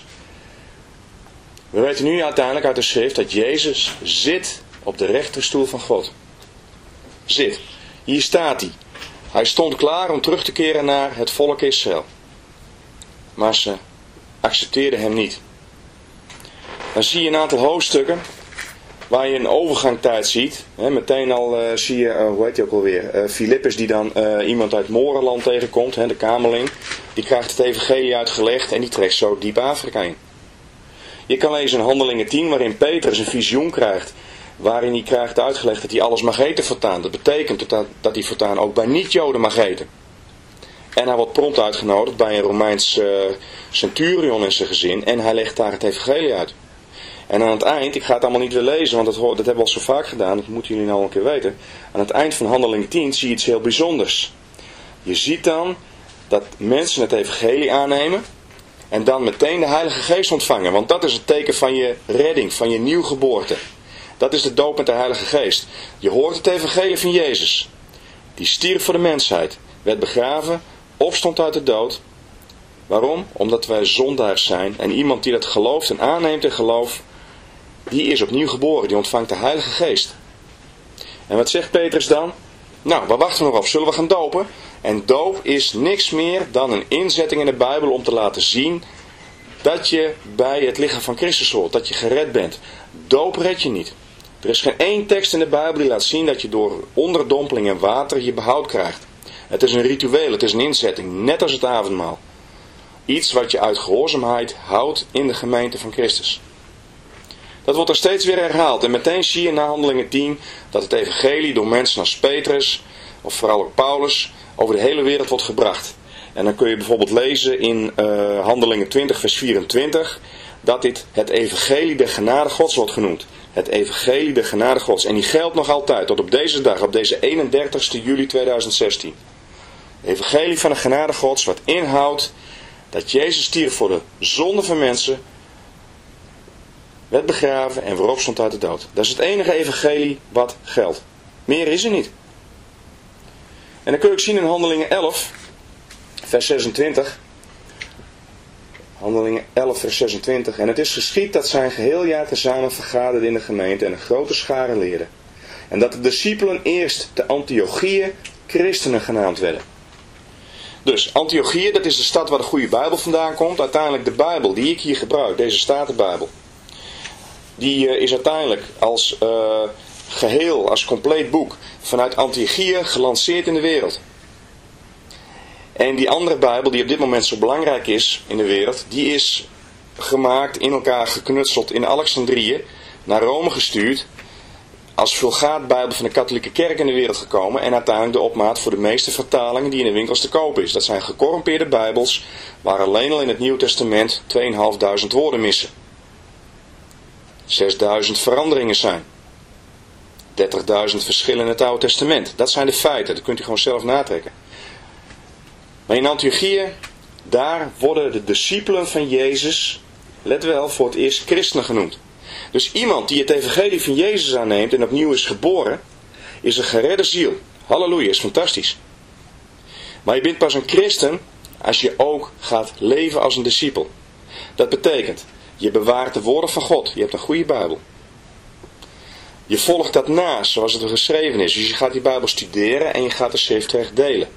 We weten nu uiteindelijk uit de schrift dat Jezus zit op de rechterstoel van God. Zit. Hier staat hij. Hij stond klaar om terug te keren naar het volk Israël. Maar ze accepteerden hem niet. Dan zie je een aantal hoofdstukken waar je een overgangstijd ziet. He, meteen al uh, zie je, uh, hoe heet hij ook alweer, uh, Filippus die dan uh, iemand uit Morenland tegenkomt, he, de kamerling. Die krijgt het evangelie uitgelegd en die trekt zo diep Afrika in. Je kan lezen in Handelingen tien waarin Petrus een visioen krijgt. Waarin hij krijgt uitgelegd dat hij alles mag eten voortaan. Dat betekent dat, dat hij voortaan ook bij niet-Joden mag eten. En hij wordt prompt uitgenodigd bij een Romeins uh, centurion en zijn gezin. En hij legt daar het evangelie uit. En aan het eind, ik ga het allemaal niet weer lezen, want dat, dat hebben we al zo vaak gedaan. Dat moeten jullie nou een keer weten. Aan het eind van Handelingen tien zie je iets heel bijzonders. Je ziet dan dat mensen het evangelie aannemen. En dan meteen de Heilige Geest ontvangen. Want dat is het teken van je redding, van je nieuwgeboorte. Dat is de doop met de Heilige Geest. Je hoort het evangelie van Jezus. Die stierf voor de mensheid. Werd begraven. Opstond uit de dood. Waarom? Omdat wij zondaars zijn. En iemand die dat gelooft en aanneemt in geloof. Die is opnieuw geboren. Die ontvangt de Heilige Geest. En wat zegt Petrus dan? Nou, waar wachten we nog op? Zullen we gaan dopen? En doop is niks meer dan een inzetting in de Bijbel om te laten zien dat je bij het lichaam van Christus hoort. Dat je gered bent. Doop red je niet. Er is geen één tekst in de Bijbel die laat zien dat je door onderdompeling en water je behoud krijgt. Het is een ritueel, het is een inzetting, net als het avondmaal. Iets wat je uit gehoorzaamheid houdt in de gemeente van Christus. Dat wordt er steeds weer herhaald. En meteen zie je na Handelingen tien dat het evangelie door mensen als Petrus, of vooral ook Paulus, over de hele wereld wordt gebracht. En dan kun je bijvoorbeeld lezen in uh, Handelingen twintig vers vierentwintig, dat dit het evangelie der genade Gods wordt genoemd. Het evangelie der genade Gods. En die geldt nog altijd tot op deze dag, op deze eenendertigste juli tweeduizend zestien. Het evangelie van de genade Gods wat inhoudt dat Jezus stierf voor de zonde van mensen, werd begraven en weer opstond uit de dood. Dat is het enige evangelie wat geldt. Meer is er niet. En dan kun je ook zien in Handelingen elf, vers zesentwintig. Handelingen elf, vers zesentwintig. En het is geschied dat zij een geheel jaar tezamen vergaderden in de gemeente en een grote schare leerden. En dat de discipelen eerst de Antiochieën christenen genaamd werden. Dus Antiochieën, dat is de stad waar de goede Bijbel vandaan komt. Uiteindelijk de Bijbel die ik hier gebruik, deze Statenbijbel. Die uh, is uiteindelijk als uh, geheel, als compleet boek vanuit Antiochieën gelanceerd in de wereld. En die andere Bijbel die op dit moment zo belangrijk is in de wereld, die is gemaakt, in elkaar geknutseld in Alexandrië, naar Rome gestuurd, als Vulgaat-Bijbel van de katholieke kerk in de wereld gekomen en uiteindelijk de opmaat voor de meeste vertalingen die in de winkels te koop is. Dat zijn gecorrumpeerde Bijbels, waar alleen al in het Nieuw Testament tweeduizend woorden missen. zesduizend veranderingen zijn. dertigduizend verschillen in het Oude Testament. Dat zijn de feiten, dat kunt u gewoon zelf natrekken. Maar in Antiochieën, daar worden de discipelen van Jezus, let wel, voor het eerst christenen genoemd. Dus iemand die het evangelie van Jezus aanneemt en opnieuw is geboren, is een geredde ziel. Halleluja, is fantastisch. Maar je bent pas een christen als je ook gaat leven als een discipel. Dat betekent, je bewaart de woorden van God. Je hebt een goede Bijbel. Je volgt dat na, zoals het er geschreven is. Dus je gaat die Bijbel studeren en je gaat de schriftrecht delen.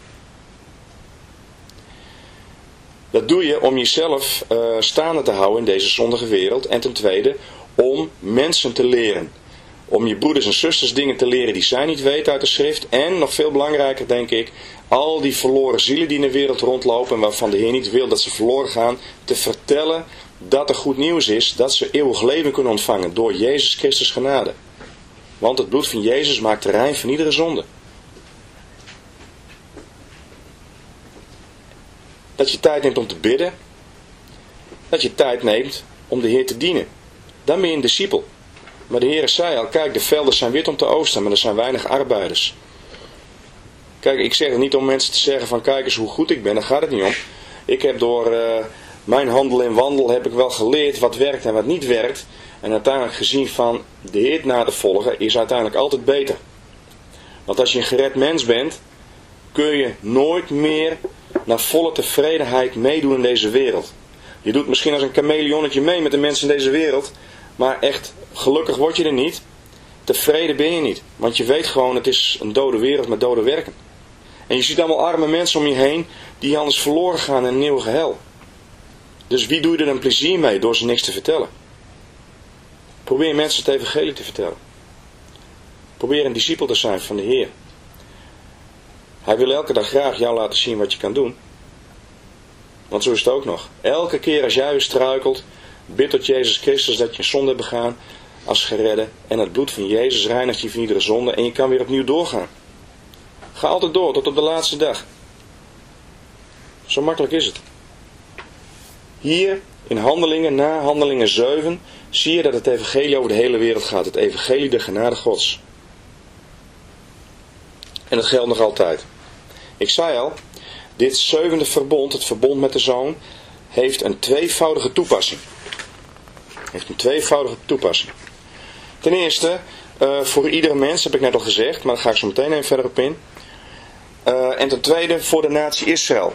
Dat doe je om jezelf uh, staande te houden in deze zondige wereld. En ten tweede, om mensen te leren. om je broeders en zusters dingen te leren die zij niet weten uit de schrift. En, nog veel belangrijker denk ik, al die verloren zielen die in de wereld rondlopen en waarvan de Heer niet wil dat ze verloren gaan, te vertellen dat er goed nieuws is, dat ze eeuwig leven kunnen ontvangen door Jezus Christus genade. Want het bloed van Jezus maakt rein van iedere zonde. Dat je tijd neemt om te bidden. Dat je tijd neemt om de Heer te dienen. Dan ben je een discipel. Maar de Heer zei al, kijk, de velden zijn wit om te oogsten, maar er zijn weinig arbeiders. Kijk, ik zeg het niet om mensen te zeggen van, kijk eens hoe goed ik ben, daar gaat het niet om. Ik heb door uh, mijn handel en wandel heb ik wel geleerd wat werkt en wat niet werkt. En uiteindelijk gezien van de Heer na te volgen is uiteindelijk altijd beter. Want als je een gered mens bent, kun je nooit meer naar volle tevredenheid meedoen in deze wereld. Je doet misschien als een chameleonnetje mee met de mensen in deze wereld, maar echt gelukkig word je er niet. Tevreden ben je niet. Want je weet gewoon, het is een dode wereld met dode werken. En je ziet allemaal arme mensen om je heen die anders verloren gaan in een eeuwige hel. Dus wie doe je er een plezier mee door ze niks te vertellen? Probeer mensen het evangelie te vertellen. Probeer een discipel te zijn van de Heer. Hij wil elke dag graag jou laten zien wat je kan doen. Want zo is het ook nog. Elke keer als jij weer struikelt, bid tot Jezus Christus dat je een zonde hebt begaan als geredde. En het bloed van Jezus reinigt je van iedere zonde en je kan weer opnieuw doorgaan. Ga altijd door tot op de laatste dag. Zo makkelijk is het. Hier in Handelingen, na Handelingen zeven, zie je dat het evangelie over de hele wereld gaat. Het evangelie de genade Gods. En dat geldt nog altijd. Ik zei al, dit zevende verbond, het verbond met de Zoon, heeft een tweevoudige toepassing. Heeft een tweevoudige toepassing. Ten eerste, uh, voor iedere mens, heb ik net al gezegd, maar daar ga ik zo meteen even verder op in. Uh, en ten tweede, voor de natie Israël.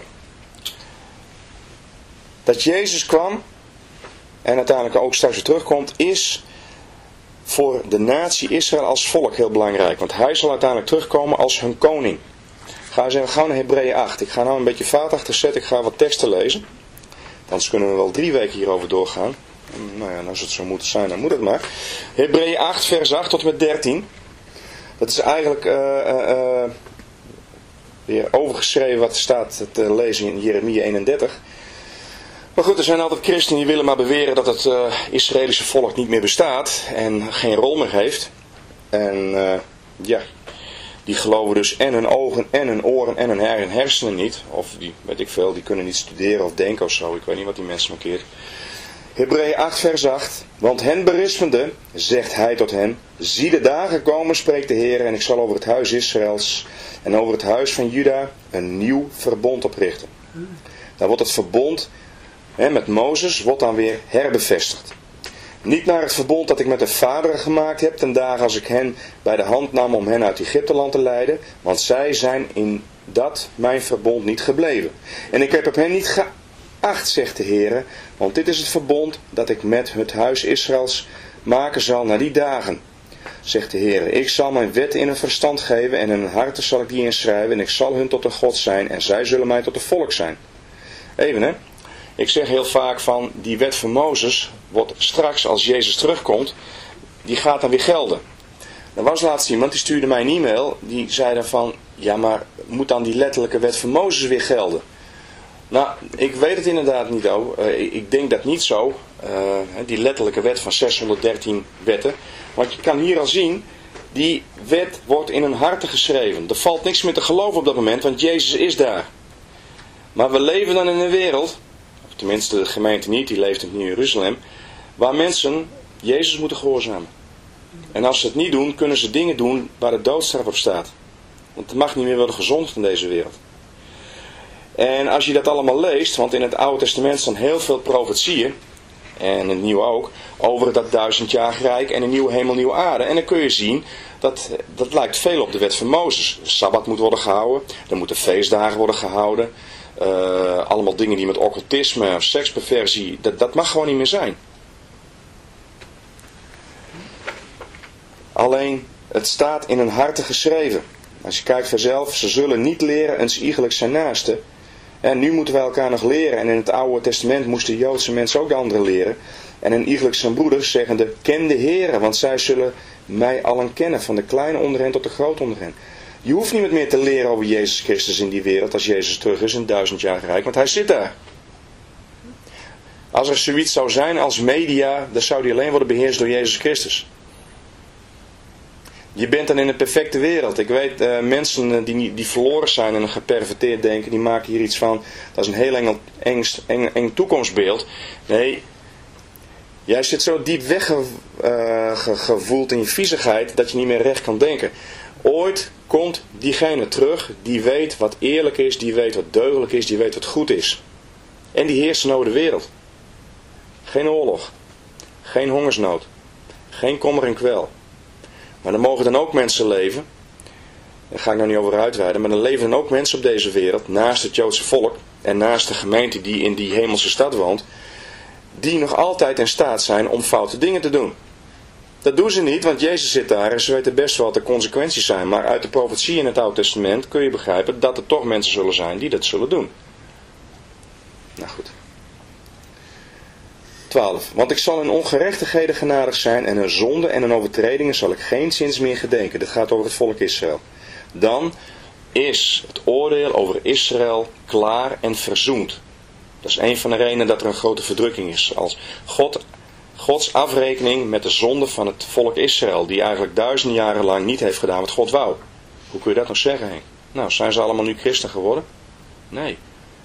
Dat Jezus kwam, en uiteindelijk ook straks weer terugkomt, is voor de natie Israël als volk heel belangrijk. Want hij zal uiteindelijk terugkomen als hun koning. Ga eens even gauw naar Hebreeën acht. Ik ga nou een beetje vaart achter zetten. Ik ga wat teksten lezen. Anders kunnen we wel drie weken hierover doorgaan. Nou ja, als het zo moet zijn, dan moet het maar. Hebreeën acht, vers acht tot en met dertien. Dat is eigenlijk uh, uh, uh, weer overgeschreven wat er staat te lezen in Jeremia eenendertig. Maar goed, er zijn altijd christenen die willen maar beweren dat het uh, Israëlische volk niet meer bestaat en geen rol meer heeft. En uh, ja, die geloven dus en hun ogen en hun oren en hun hersenen niet. Of die, weet ik veel, die kunnen niet studeren of denken of zo. Ik weet niet wat die mensen markeert. Hebreeën acht vers acht. Want hen berispende, zegt hij tot hen, zie de dagen komen, spreekt de Heer, en ik zal over het huis Israëls en over het huis van Juda een nieuw verbond oprichten. Dan wordt het verbond hè, met Mozes wordt dan weer herbevestigd. Niet naar het verbond dat ik met de vaderen gemaakt heb ten dagen als ik hen bij de hand nam om hen uit Egypteland te leiden, want zij zijn in dat mijn verbond niet gebleven. En ik heb op hen niet geacht, zegt de Heer, want dit is het verbond dat ik met het huis Israëls maken zal na die dagen, zegt de Heer. Ik zal mijn wetten in hun verstand geven en in hun harten zal ik die inschrijven en ik zal hun tot een God zijn en zij zullen mij tot een volk zijn. Even hè. Ik zeg heel vaak van die wet van Mozes wordt straks als Jezus terugkomt, die gaat dan weer gelden. Er was laatst iemand die stuurde mij een e-mail, die zei dan van, ja maar moet dan die letterlijke wet van Mozes weer gelden? Nou, ik weet het inderdaad niet ook. Uh, ik denk dat niet zo, uh, die letterlijke wet van zeshonderddertien wetten. Want je kan hier al zien, die wet wordt in hun harten geschreven. Er valt niks meer te geloven op dat moment, want Jezus is daar. Maar we leven dan in een wereld, tenminste de gemeente niet, die leeft in Nieuw-Jeruzalem, waar mensen Jezus moeten gehoorzamen. En als ze het niet doen, kunnen ze dingen doen waar de doodstraf op staat. Want het mag niet meer worden gezondigd in deze wereld. En als je dat allemaal leest, want in het Oude Testament staan heel veel profetieën, en in het Nieuwe ook, over dat duizendjarig rijk en een nieuwe hemel, nieuwe aarde. En dan kun je zien, dat, dat lijkt veel op de wet van Mozes. De Sabbat moet worden gehouden, er moeten feestdagen worden gehouden. Uh, allemaal dingen die met occultisme of seksperversie, dat, dat mag gewoon niet meer zijn. Alleen, het staat in hun harten geschreven. Als je kijkt vanzelf, ze zullen niet leren eens iegelijk zijn naaste. En nu moeten wij elkaar nog leren. En in het Oude Testament moesten de Joodse mensen ook de anderen leren. En in iegelijk zijn broeders zeggende, ken de Heere, want zij zullen mij allen kennen, van de kleine onder hen tot de grote onder hen. Je hoeft niet meer te leren over Jezus Christus in die wereld als Jezus terug is in duizendjarig rijk, want hij zit daar. Als er zoiets zou zijn als media, dan zou die alleen worden beheerst door Jezus Christus. Je bent dan in een perfecte wereld. Ik weet, uh, mensen die, die verloren zijn en een geperverteerd denken, die maken hier iets van, dat is een heel eng, eng, eng, eng toekomstbeeld. Nee, jij zit zo diep weggevoeld uh, in je viezigheid, dat je niet meer recht kan denken. Ooit komt diegene terug, die weet wat eerlijk is, die weet wat deugdelijk is, die weet wat goed is. En die heerst over de wereld. Geen oorlog, geen hongersnood, geen kommer en kwel. Maar er mogen dan ook mensen leven, daar ga ik nou niet over uitweiden, maar er leven dan ook mensen op deze wereld, naast het Joodse volk en naast de gemeente die in die hemelse stad woont, die nog altijd in staat zijn om foute dingen te doen. Dat doen ze niet, want Jezus zit daar en ze weten best wel wat de consequenties zijn. Maar uit de profetie in het Oude Testament kun je begrijpen dat er toch mensen zullen zijn die dat zullen doen. Nou goed. twaalf. Want ik zal in ongerechtigheden genadig zijn en in zonde en in overtredingen zal ik geen zins meer gedenken. Dit gaat over het volk Israël. Dan is het oordeel over Israël klaar en verzoend. Dat is een van de redenen dat er een grote verdrukking is. Als God, Gods afrekening met de zonde van het volk Israël, die eigenlijk duizenden jaren lang niet heeft gedaan wat God wou. Hoe kun je dat nog zeggen, Henk? Nou, zijn ze allemaal nu christen geworden? Nee.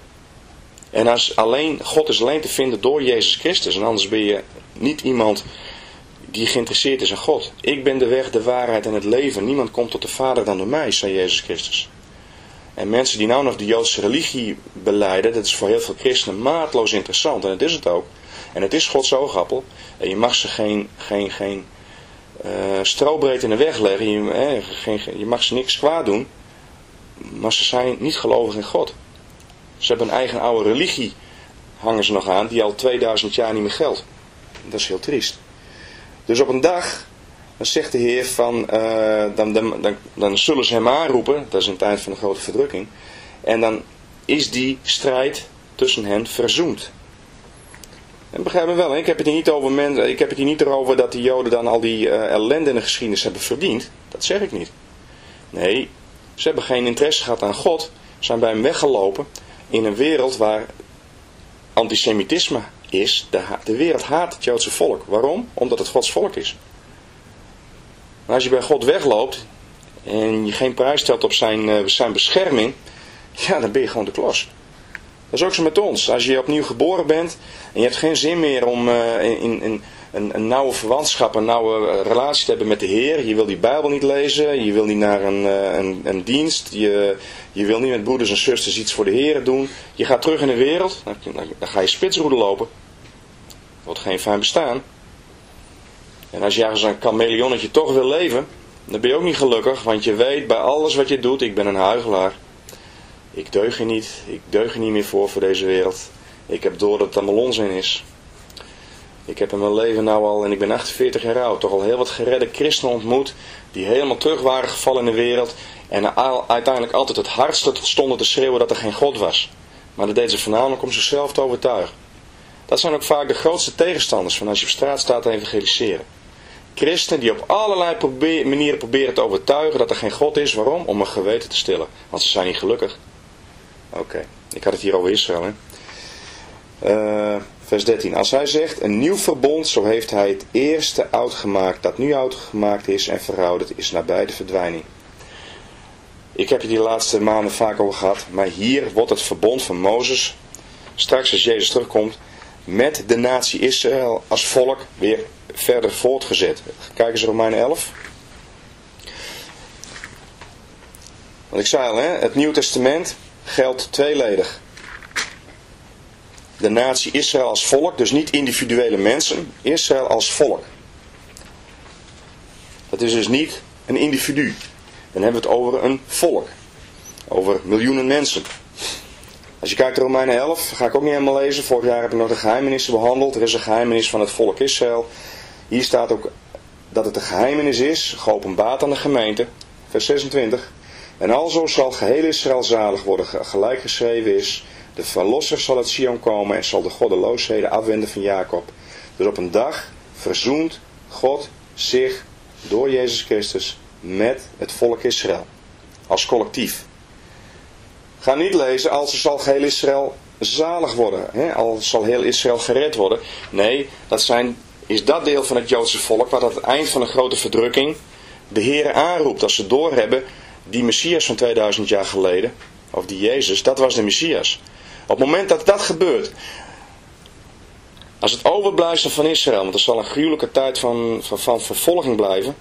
En als alleen, God is alleen te vinden door Jezus Christus. En anders ben je niet iemand die geïnteresseerd is in God. Ik ben de weg, de waarheid en het leven. Niemand komt tot de Vader dan door mij, zei Jezus Christus. En mensen die nou nog de Joodse religie belijden, dat is voor heel veel christenen maatloos interessant. En dat is het ook. En het is Gods oogappel. En je mag ze geen, geen, geen uh, strobreed in de weg leggen. Je, eh, geen, je mag ze niks kwaad doen. Maar ze zijn niet gelovig in God. Ze hebben een eigen oude religie, hangen ze nog aan, die al tweeduizend jaar niet meer geldt. Dat is heel triest. Dus op een dag, dan zegt de Heer van, uh, dan, dan, dan, dan zullen ze hem aanroepen, dat is in het eind van de grote verdrukking. En dan is die strijd tussen hen verzoend. En begrijp me wel, hè? Ik heb het hier niet over mensen, ik heb het hier niet erover dat de Joden dan al die uh, ellende in de geschiedenis hebben verdiend. Dat zeg ik niet. Nee, ze hebben geen interesse gehad aan God, zijn bij hem weggelopen. In een wereld waar antisemitisme is, de, de wereld haat het Joodse volk. Waarom? Omdat het Gods volk is. Maar als je bij God wegloopt en je geen prijs stelt op zijn, uh, zijn bescherming, ja, dan ben je gewoon de klos. Dat is ook zo met ons. Als je opnieuw geboren bent en je hebt geen zin meer om uh, in, in een, een nauwe verwantschap, een nauwe relatie te hebben met de Heer. Je wil die Bijbel niet lezen, je wil niet naar een, een, een dienst, je, je wil niet met broeders en zusters iets voor de Heer doen. Je gaat terug in de wereld, dan, dan ga je spitsroede lopen. Dat wordt geen fijn bestaan. En als je als een chameleonnetje toch wil leven, dan ben je ook niet gelukkig, want je weet bij alles wat je doet, ik ben een huichelaar. Ik deug je niet, ik deug je niet meer voor voor deze wereld. Ik heb door dat het allemaal onzin is. Ik heb in mijn leven nou al, en ik ben achtenveertig jaar oud, toch al heel wat geredde christenen ontmoet, die helemaal terug waren gevallen in de wereld en uiteindelijk altijd het hardste stonden te schreeuwen dat er geen God was. Maar dat deden ze voornamelijk om zichzelf te overtuigen. Dat zijn ook vaak de grootste tegenstanders van als je op straat staat te evangeliseren. Christenen die op allerlei probeer, manieren proberen te overtuigen dat er geen God is. Waarom? Om een geweten te stillen. Want ze zijn niet gelukkig. Oké, okay. Ik had het hier over Israël. Hè? Uh, vers dertien. Als hij zegt, een nieuw verbond, zo heeft hij het eerste oud gemaakt, dat nu oud gemaakt is en verouderd is nabij de verdwijning. Ik heb het hier de laatste maanden vaak over gehad, maar hier wordt het verbond van Mozes, straks als Jezus terugkomt, met de natie Israël als volk weer verder voortgezet. Kijk eens Romeinen elf. Want ik zei al, hè, het Nieuw Testament geldt tweeledig. De natie Israël als volk, dus niet individuele mensen, Israël als volk. Dat is dus niet een individu. Dan hebben we het over een volk. Over miljoenen mensen. Als je kijkt naar Romeinen elf, ga ik ook niet helemaal lezen. Vorig jaar heb ik nog de geheimenissen behandeld. Er is een geheimenis van het volk Israël. Hier staat ook dat het een geheimenis is, geopenbaard aan de gemeente. Vers zesentwintig. En alzo zal geheel Israël zalig worden, gelijk geschreven is. De verlosser zal uit Sion komen en zal de goddeloosheden afwenden van Jacob. Dus op een dag verzoent God zich door Jezus Christus met het volk Israël. Als collectief. Ga niet lezen als zal heel Israël zalig worden. Hè? Al zal heel Israël gered worden. Nee, dat zijn, is dat deel van het Joodse volk wat aan het eind van een grote verdrukking de Heer aanroept. Als ze doorhebben, die Messias van tweeduizend jaar geleden, of die Jezus, dat was de Messias. Op het moment dat dat gebeurt, als het overblijfsel van Israël, want er zal een gruwelijke tijd van, van, van vervolging blijven,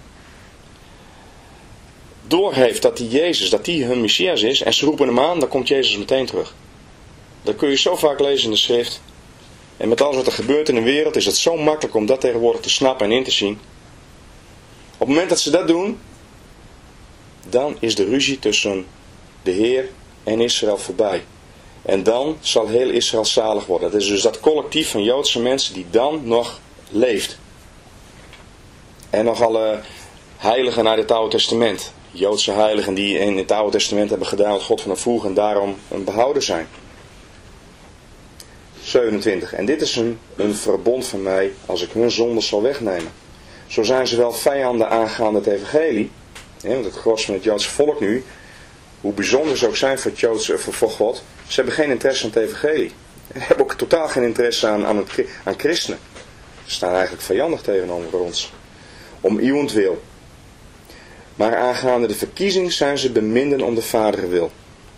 doorheeft dat die Jezus, dat die hun Messias is, en ze roepen hem aan, dan komt Jezus meteen terug. Dat kun je zo vaak lezen in de schrift. En met alles wat er gebeurt in de wereld is het zo makkelijk om dat tegenwoordig te snappen en in te zien. Op het moment dat ze dat doen, dan is de ruzie tussen de Heer en Israël voorbij. En dan zal heel Israël zalig worden. Dat is dus dat collectief van Joodse mensen die dan nog leeft. En nog alle heiligen uit het Oude Testament. Joodse heiligen die in het Oude Testament hebben gedaan wat God van hen vroeg en daarom een behouden zijn. zevenentwintig. En dit is een, een verbond van mij als ik hun zonde zal wegnemen. Zo zijn ze wel vijanden aangaande het evangelie. Ja, want het gros van het Joodse volk nu, hoe bijzonder ze ook zijn voor, het Joodse, voor, voor God, ze hebben geen interesse aan het evangelie. Ze hebben ook totaal geen interesse aan, aan, het, aan christenen. Ze staan eigenlijk vijandig tegenover ons. Om uwentwil. Maar aangaande de verkiezing zijn ze beminden om de vaderwil.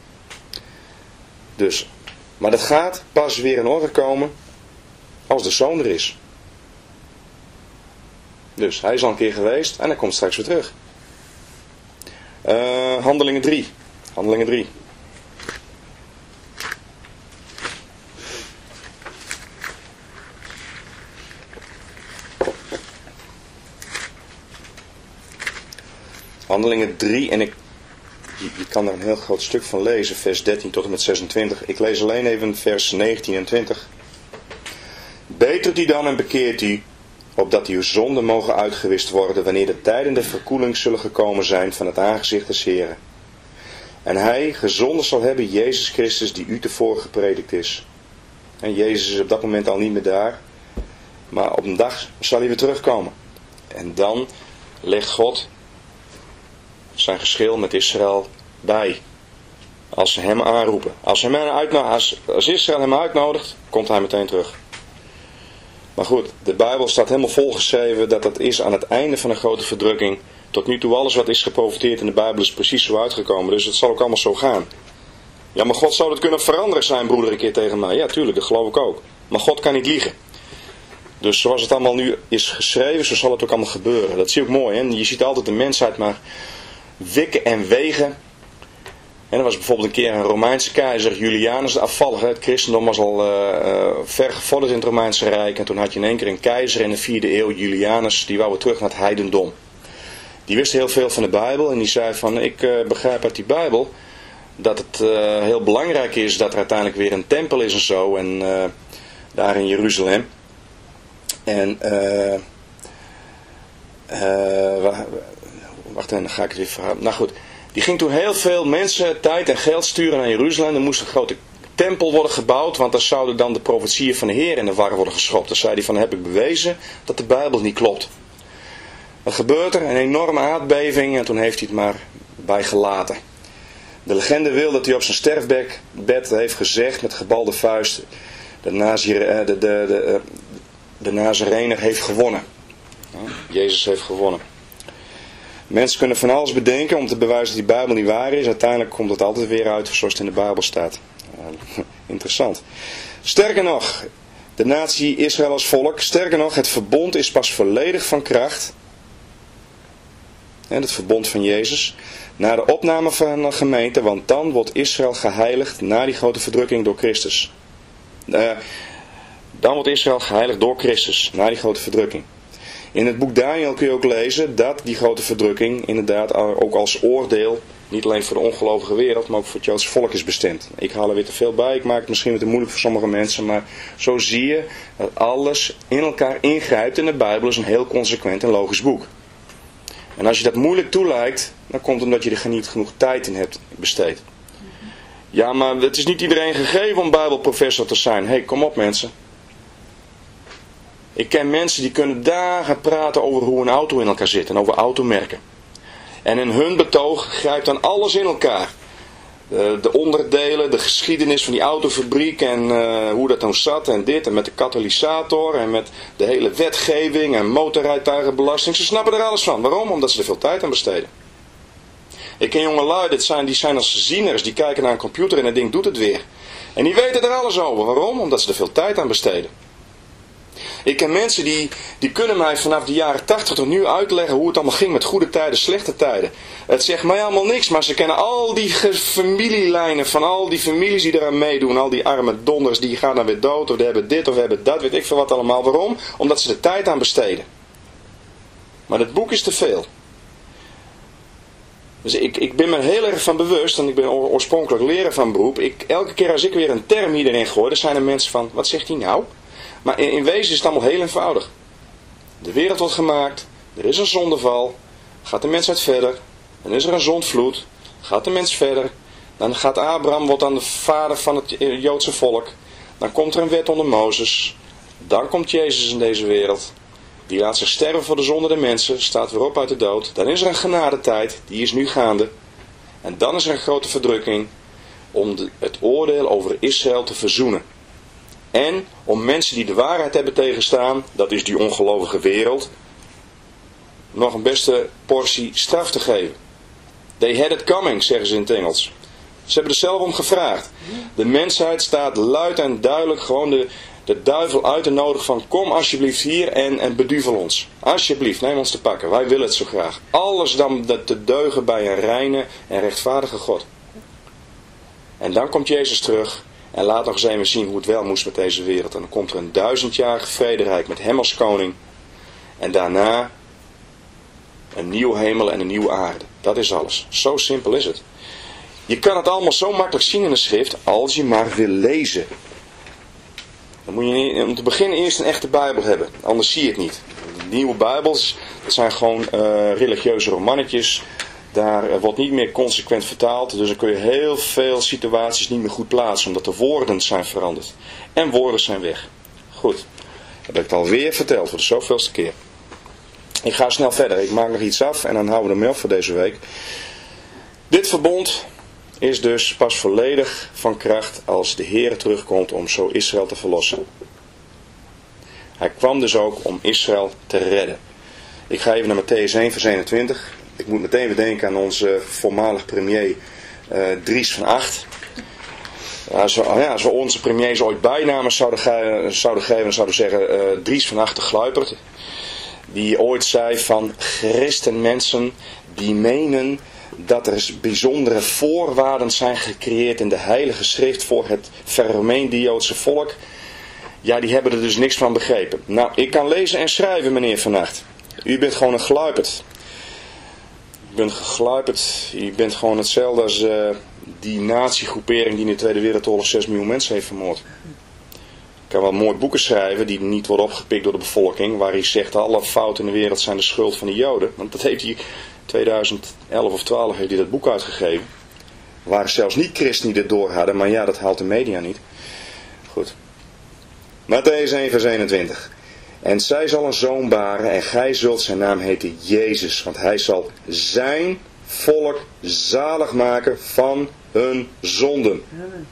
Dus, maar dat gaat pas weer in orde komen als de zoon er is. Dus hij is al een keer geweest en hij komt straks weer terug. Uh, handelingen drie. Handelingen drie. Handelingen drie, en ik, je, je kan er een heel groot stuk van lezen, vers dertien tot en met zesentwintig. Ik lees alleen even vers negentien en twintig. Betert u dan en bekeert u, opdat uw zonden mogen uitgewist worden, wanneer de tijden der verkoeling zullen gekomen zijn van het aangezicht des Heren. En hij gezonden zal hebben Jezus Christus, die u tevoren gepredikt is. En Jezus is op dat moment al niet meer daar, maar op een dag zal hij weer terugkomen. En dan legt God zijn geschil met Israël bij. Als ze hem aanroepen. Als, hem als, als Israël hem uitnodigt, komt hij meteen terug. Maar goed, de Bijbel staat helemaal volgeschreven dat dat is aan het einde van een grote verdrukking. Tot nu toe alles wat is geprofeteerd in de Bijbel is precies zo uitgekomen. Dus het zal ook allemaal zo gaan. Ja, maar God zou dat kunnen veranderen, zijn broeder een keer tegen mij. Ja, tuurlijk, dat geloof ik ook. Maar God kan niet liegen. Dus zoals het allemaal nu is geschreven, zo zal het ook allemaal gebeuren. Dat zie je ook mooi, hè? Je ziet altijd de mensheid maar wikken en wegen. En er was bijvoorbeeld een keer een Romeinse keizer, Julianus de afvallige. Het christendom was al uh, uh, ver gevorderd in het Romeinse Rijk. En toen had je in één keer een keizer in de vierde eeuw, Julianus, die wou weer terug naar het heidendom. Die wist heel veel van de Bijbel en die zei van, ik uh, begrijp uit die Bijbel dat het uh, heel belangrijk is dat er uiteindelijk weer een tempel is en zo. En uh, daar in Jeruzalem. En uh, uh, wacht even, dan ga ik het weer verhalen. Nou goed. Die ging toen heel veel mensen tijd en geld sturen naar Jeruzalem. Er moest een grote tempel worden gebouwd, want daar zouden dan de profetieën van de Heer in de war worden geschopt. Dan zei hij van, heb ik bewezen dat de Bijbel niet klopt. Wat gebeurt er? Een enorme aardbeving en toen heeft hij het maar bij gelaten. De legende wil dat hij op zijn sterfbed heeft gezegd met gebalde vuist, de, Nazire, de, de, de, de Nazarener heeft gewonnen. Jezus heeft gewonnen. Mensen kunnen van alles bedenken om te bewijzen dat die Bijbel niet waar is. Uiteindelijk komt het altijd weer uit zoals het in de Bijbel staat. Uh, interessant. Sterker nog, de natie Israël als volk. Sterker nog, het verbond is pas volledig van kracht. En het verbond van Jezus. Na de opname van de gemeente. Want dan wordt Israël geheiligd na die grote verdrukking door Christus. Uh, dan wordt Israël geheiligd door Christus. Na die grote verdrukking. In het boek Daniel kun je ook lezen dat die grote verdrukking inderdaad ook als oordeel, niet alleen voor de ongelovige wereld, maar ook voor het Joodse volk is bestemd. Ik haal er weer te veel bij, ik maak het misschien weer te moeilijk voor sommige mensen, maar zo zie je dat alles in elkaar ingrijpt en de Bijbel is een heel consequent en logisch boek. En als je dat moeilijk toelijkt, dan komt het omdat je er niet genoeg tijd in hebt besteed. Ja, maar het is niet iedereen gegeven om bijbelprofessor te zijn. Hé, hey, kom op mensen. Ik ken mensen die kunnen dagen praten over hoe een auto in elkaar zit en over automerken. En in hun betoog grijpt dan alles in elkaar. De, de onderdelen, de geschiedenis van die autofabriek en uh, hoe dat nou zat en dit en met de katalysator en met de hele wetgeving en motorrijtuigenbelasting. Ze snappen er alles van. Waarom? Omdat ze er veel tijd aan besteden. Ik ken jongelui, dit zijn, die zijn als zieners, die kijken naar een computer en dat ding doet het weer. En die weten er alles over. Waarom? Omdat ze er veel tijd aan besteden. Ik ken mensen die, die kunnen mij vanaf de jaren tachtig tot nu uitleggen hoe het allemaal ging met goede tijden, slechte tijden. Het zegt mij allemaal niks, maar ze kennen al die familielijnen van al die families die eraan meedoen. Al die arme donders die gaan dan weer dood of die hebben dit of hebben dat, weet ik veel wat allemaal. Waarom? Omdat ze er tijd aan besteden. Maar het boek is te veel. Dus ik, ik ben me heel erg van bewust, en ik ben oorspronkelijk leraar van beroep. Ik, elke keer als ik weer een term hierin gooi, dan zijn er mensen van, wat zegt hij nou? Maar in, in wezen is het allemaal heel eenvoudig. De wereld wordt gemaakt, er is een zondeval, gaat de mensheid verder, dan is er een zondvloed, gaat de mens verder, dan gaat Abraham, wordt dan de vader van het Joodse volk, dan komt er een wet onder Mozes, dan komt Jezus in deze wereld, die laat zich sterven voor de zonde der mensen, staat weer op uit de dood, dan is er een genadetijd, die is nu gaande, en dan is er een grote verdrukking om de, het oordeel over Israël te verzoenen. En om mensen die de waarheid hebben tegenstaan, dat is die ongelovige wereld, nog een beste portie straf te geven. They had it coming, zeggen ze in het Engels. Ze hebben er zelf om gevraagd. De mensheid staat luid en duidelijk gewoon de, de duivel uit te nodigen van kom alsjeblieft hier en, en beduvel ons. Alsjeblieft, neem ons te pakken. Wij willen het zo graag. Alles dan te deugen bij een reine en rechtvaardige God. En dan komt Jezus terug. En laat nog eens even zien hoe het wel moest met deze wereld. En dan komt er een duizendjarig vrederijk met hem als koning. En daarna een nieuwe hemel en een nieuwe aarde. Dat is alles. Zo simpel is het. Je kan het allemaal zo makkelijk zien in de schrift als je maar wil lezen. Dan moet je om te beginnen eerst een echte Bijbel hebben. Anders zie je het niet. De nieuwe Bijbels, dat zijn gewoon uh, religieuze romannetjes. Daar wordt niet meer consequent vertaald. Dus dan kun je heel veel situaties niet meer goed plaatsen. Omdat de woorden zijn veranderd. En woorden zijn weg. Goed. Dat heb ik het alweer verteld. Voor de zoveelste keer. Ik ga snel verder. Ik maak nog iets af. En dan houden we ermee op voor deze week. Dit verbond is dus pas volledig van kracht als de Heer terugkomt om zo Israël te verlossen. Hij kwam dus ook om Israël te redden. Ik ga even naar Matthäus één vers eenentwintig. Ik moet meteen weer denken aan onze voormalig premier uh, Dries van Acht. Als we, ja, als we onze premiers ooit bijnamen zouden, ge zouden geven, dan zouden we zeggen uh, Dries van Acht de Gluipert. Die ooit zei van christenmensen die menen dat er bijzondere voorwaarden zijn gecreëerd in de Heilige Schrift voor het vermeende Joodse volk. Ja, die hebben er dus niks van begrepen. Nou, ik kan lezen en schrijven, meneer Van Acht. U bent gewoon een gluipert. U bent gegluiperd. U bent gewoon hetzelfde als uh, die nazi-groepering die in de Tweede Wereldoorlog zes miljoen mensen heeft vermoord. Ik kan wel mooi boeken schrijven die niet worden opgepikt door de bevolking. Waar hij zegt alle fouten in de wereld zijn de schuld van de Joden. Want dat heeft hij in tweeduizend elf of twaalf heeft hij dat boek uitgegeven. Waar zelfs niet christenen dit door hadden. Maar ja, dat haalt de media niet. Goed. Matthäus één vers eenentwintig. En zij zal een zoon baren en gij zult zijn naam heten Jezus. Want hij zal zijn volk zalig maken van hun zonden.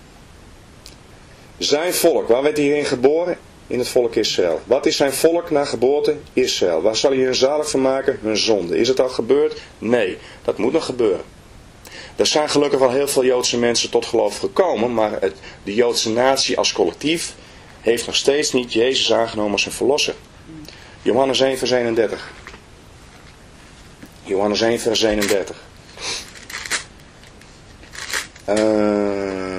Zijn volk, waar werd hij in geboren? In het volk Israël. Wat is zijn volk na geboorte? Israël. Waar zal hij hun zalig van maken? Hun zonde. Is het al gebeurd? Nee, dat moet nog gebeuren. Er zijn gelukkig wel heel veel Joodse mensen tot geloof gekomen, maar het, de Joodse natie als collectief heeft nog steeds niet Jezus aangenomen als zijn verlosser. Johannes één vers eenendertig. Johannes één vers eenendertig. Uh,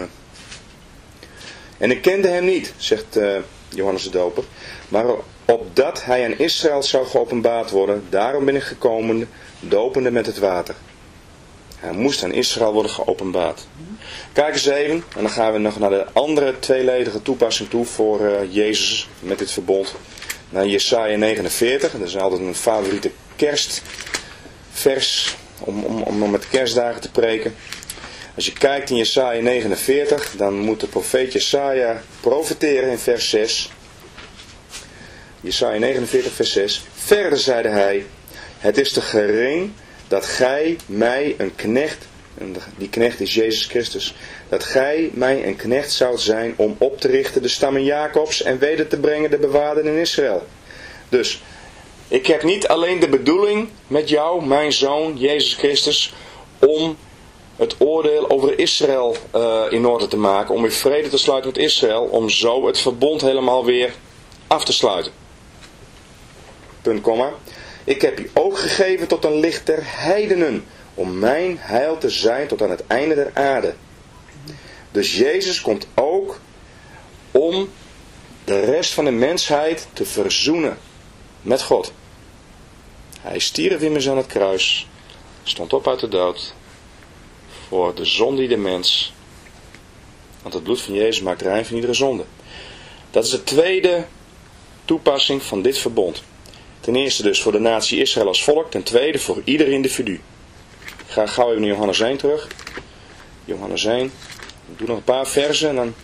en ik kende hem niet, zegt uh, Johannes de Doper, maar opdat hij aan Israël zou geopenbaard worden, daarom ben ik gekomen, dopende met het water. Hij moest aan Israël worden geopenbaard. Kijk eens even, en dan gaan we nog naar de andere tweeledige toepassing toe voor uh, Jezus met dit verbond. Naar Jesaja negenenveertig, dat is altijd een favoriete kerstvers om, om, om met kerstdagen te preken. Als je kijkt in Jesaja negenenveertig, dan moet de profeet Jesaja profeteren in vers zes. Jesaja negenenveertig vers zes. Verder zeide hij, het is te gering dat gij mij een knecht, en die knecht is Jezus Christus, dat gij mij een knecht zoudt zijn om op te richten de stammen Jacobs en weder te brengen de bewaarden in Israël. Dus, ik heb niet alleen de bedoeling met jou, mijn zoon, Jezus Christus, om het oordeel over Israël uh, in orde te maken, om weer vrede te sluiten met Israël, om zo het verbond helemaal weer af te sluiten. Punt, komma. Ik heb u ook gegeven tot een licht der heidenen, om mijn heil te zijn tot aan het einde der aarde. Dus Jezus komt ook om de rest van de mensheid te verzoenen met God. Hij stierf immers aan het kruis, stond op uit de dood, voor de zonde de mens. Want het bloed van Jezus maakt rein van iedere zonde. Dat is de tweede toepassing van dit verbond. Ten eerste dus voor de natie Israël als volk. Ten tweede voor ieder individu. Ik ga gauw even naar Johannes één terug. Johannes één. Ik doe nog een paar versen en dan...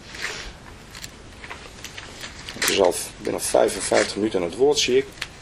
Het is al, ik ben al vijfenvijftig minuten aan het woord, zie ik.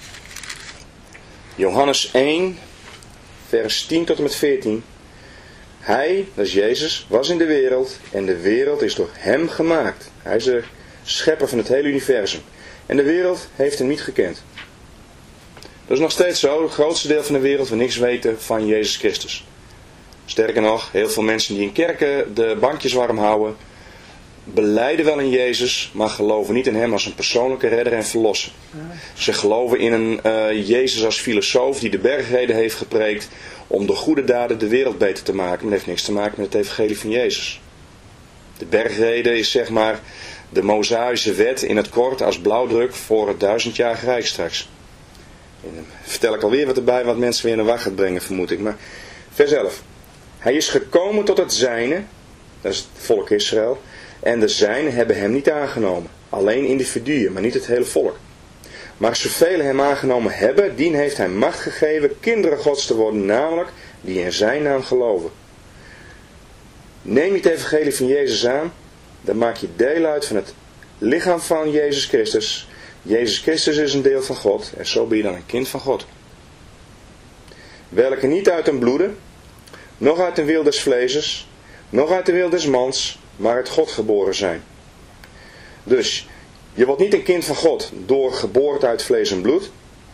Johannes één, vers tien tot en met veertien. Hij, dat is Jezus, was in de wereld en de wereld is door hem gemaakt. Hij is de schepper van het hele universum. En de wereld heeft hem niet gekend. Dat is nog steeds zo. Het grootste deel van de wereld wil niks weten van Jezus Christus. Sterker nog, heel veel mensen die in kerken de bankjes warm houden, belijden wel in Jezus, maar geloven niet in hem als een persoonlijke redder en verlosser. Ze geloven in een uh, Jezus als filosoof die de bergreden heeft gepreekt om door goede daden de wereld beter te maken. Maar dat heeft niks te maken met het evangelie van Jezus. De bergreden is zeg maar de Mosaïsche wet in het kort als blauwdruk voor het duizendjarige rijk straks. En dan vertel ik alweer wat erbij wat mensen weer in de wacht gaat brengen, vermoed ik. Maar vers elf. Hij is gekomen tot het zijne, dat is het volk Israël, en de zijnen hebben hem niet aangenomen. Alleen individuen, maar niet het hele volk. Maar zoveel hem aangenomen hebben, dien heeft hij macht gegeven kinderen Gods te worden, namelijk die in zijn naam geloven. Neem je het evangelie van Jezus aan, dan maak je deel uit van het lichaam van Jezus Christus. Jezus Christus is een deel van God en zo ben je dan een kind van God. Welke niet uit een bloede, nog uit een wil des vleeses, nog uit de wil des mans, maar uit God geboren zijn. Dus, je wordt niet een kind van God door geboorte uit vlees en bloed,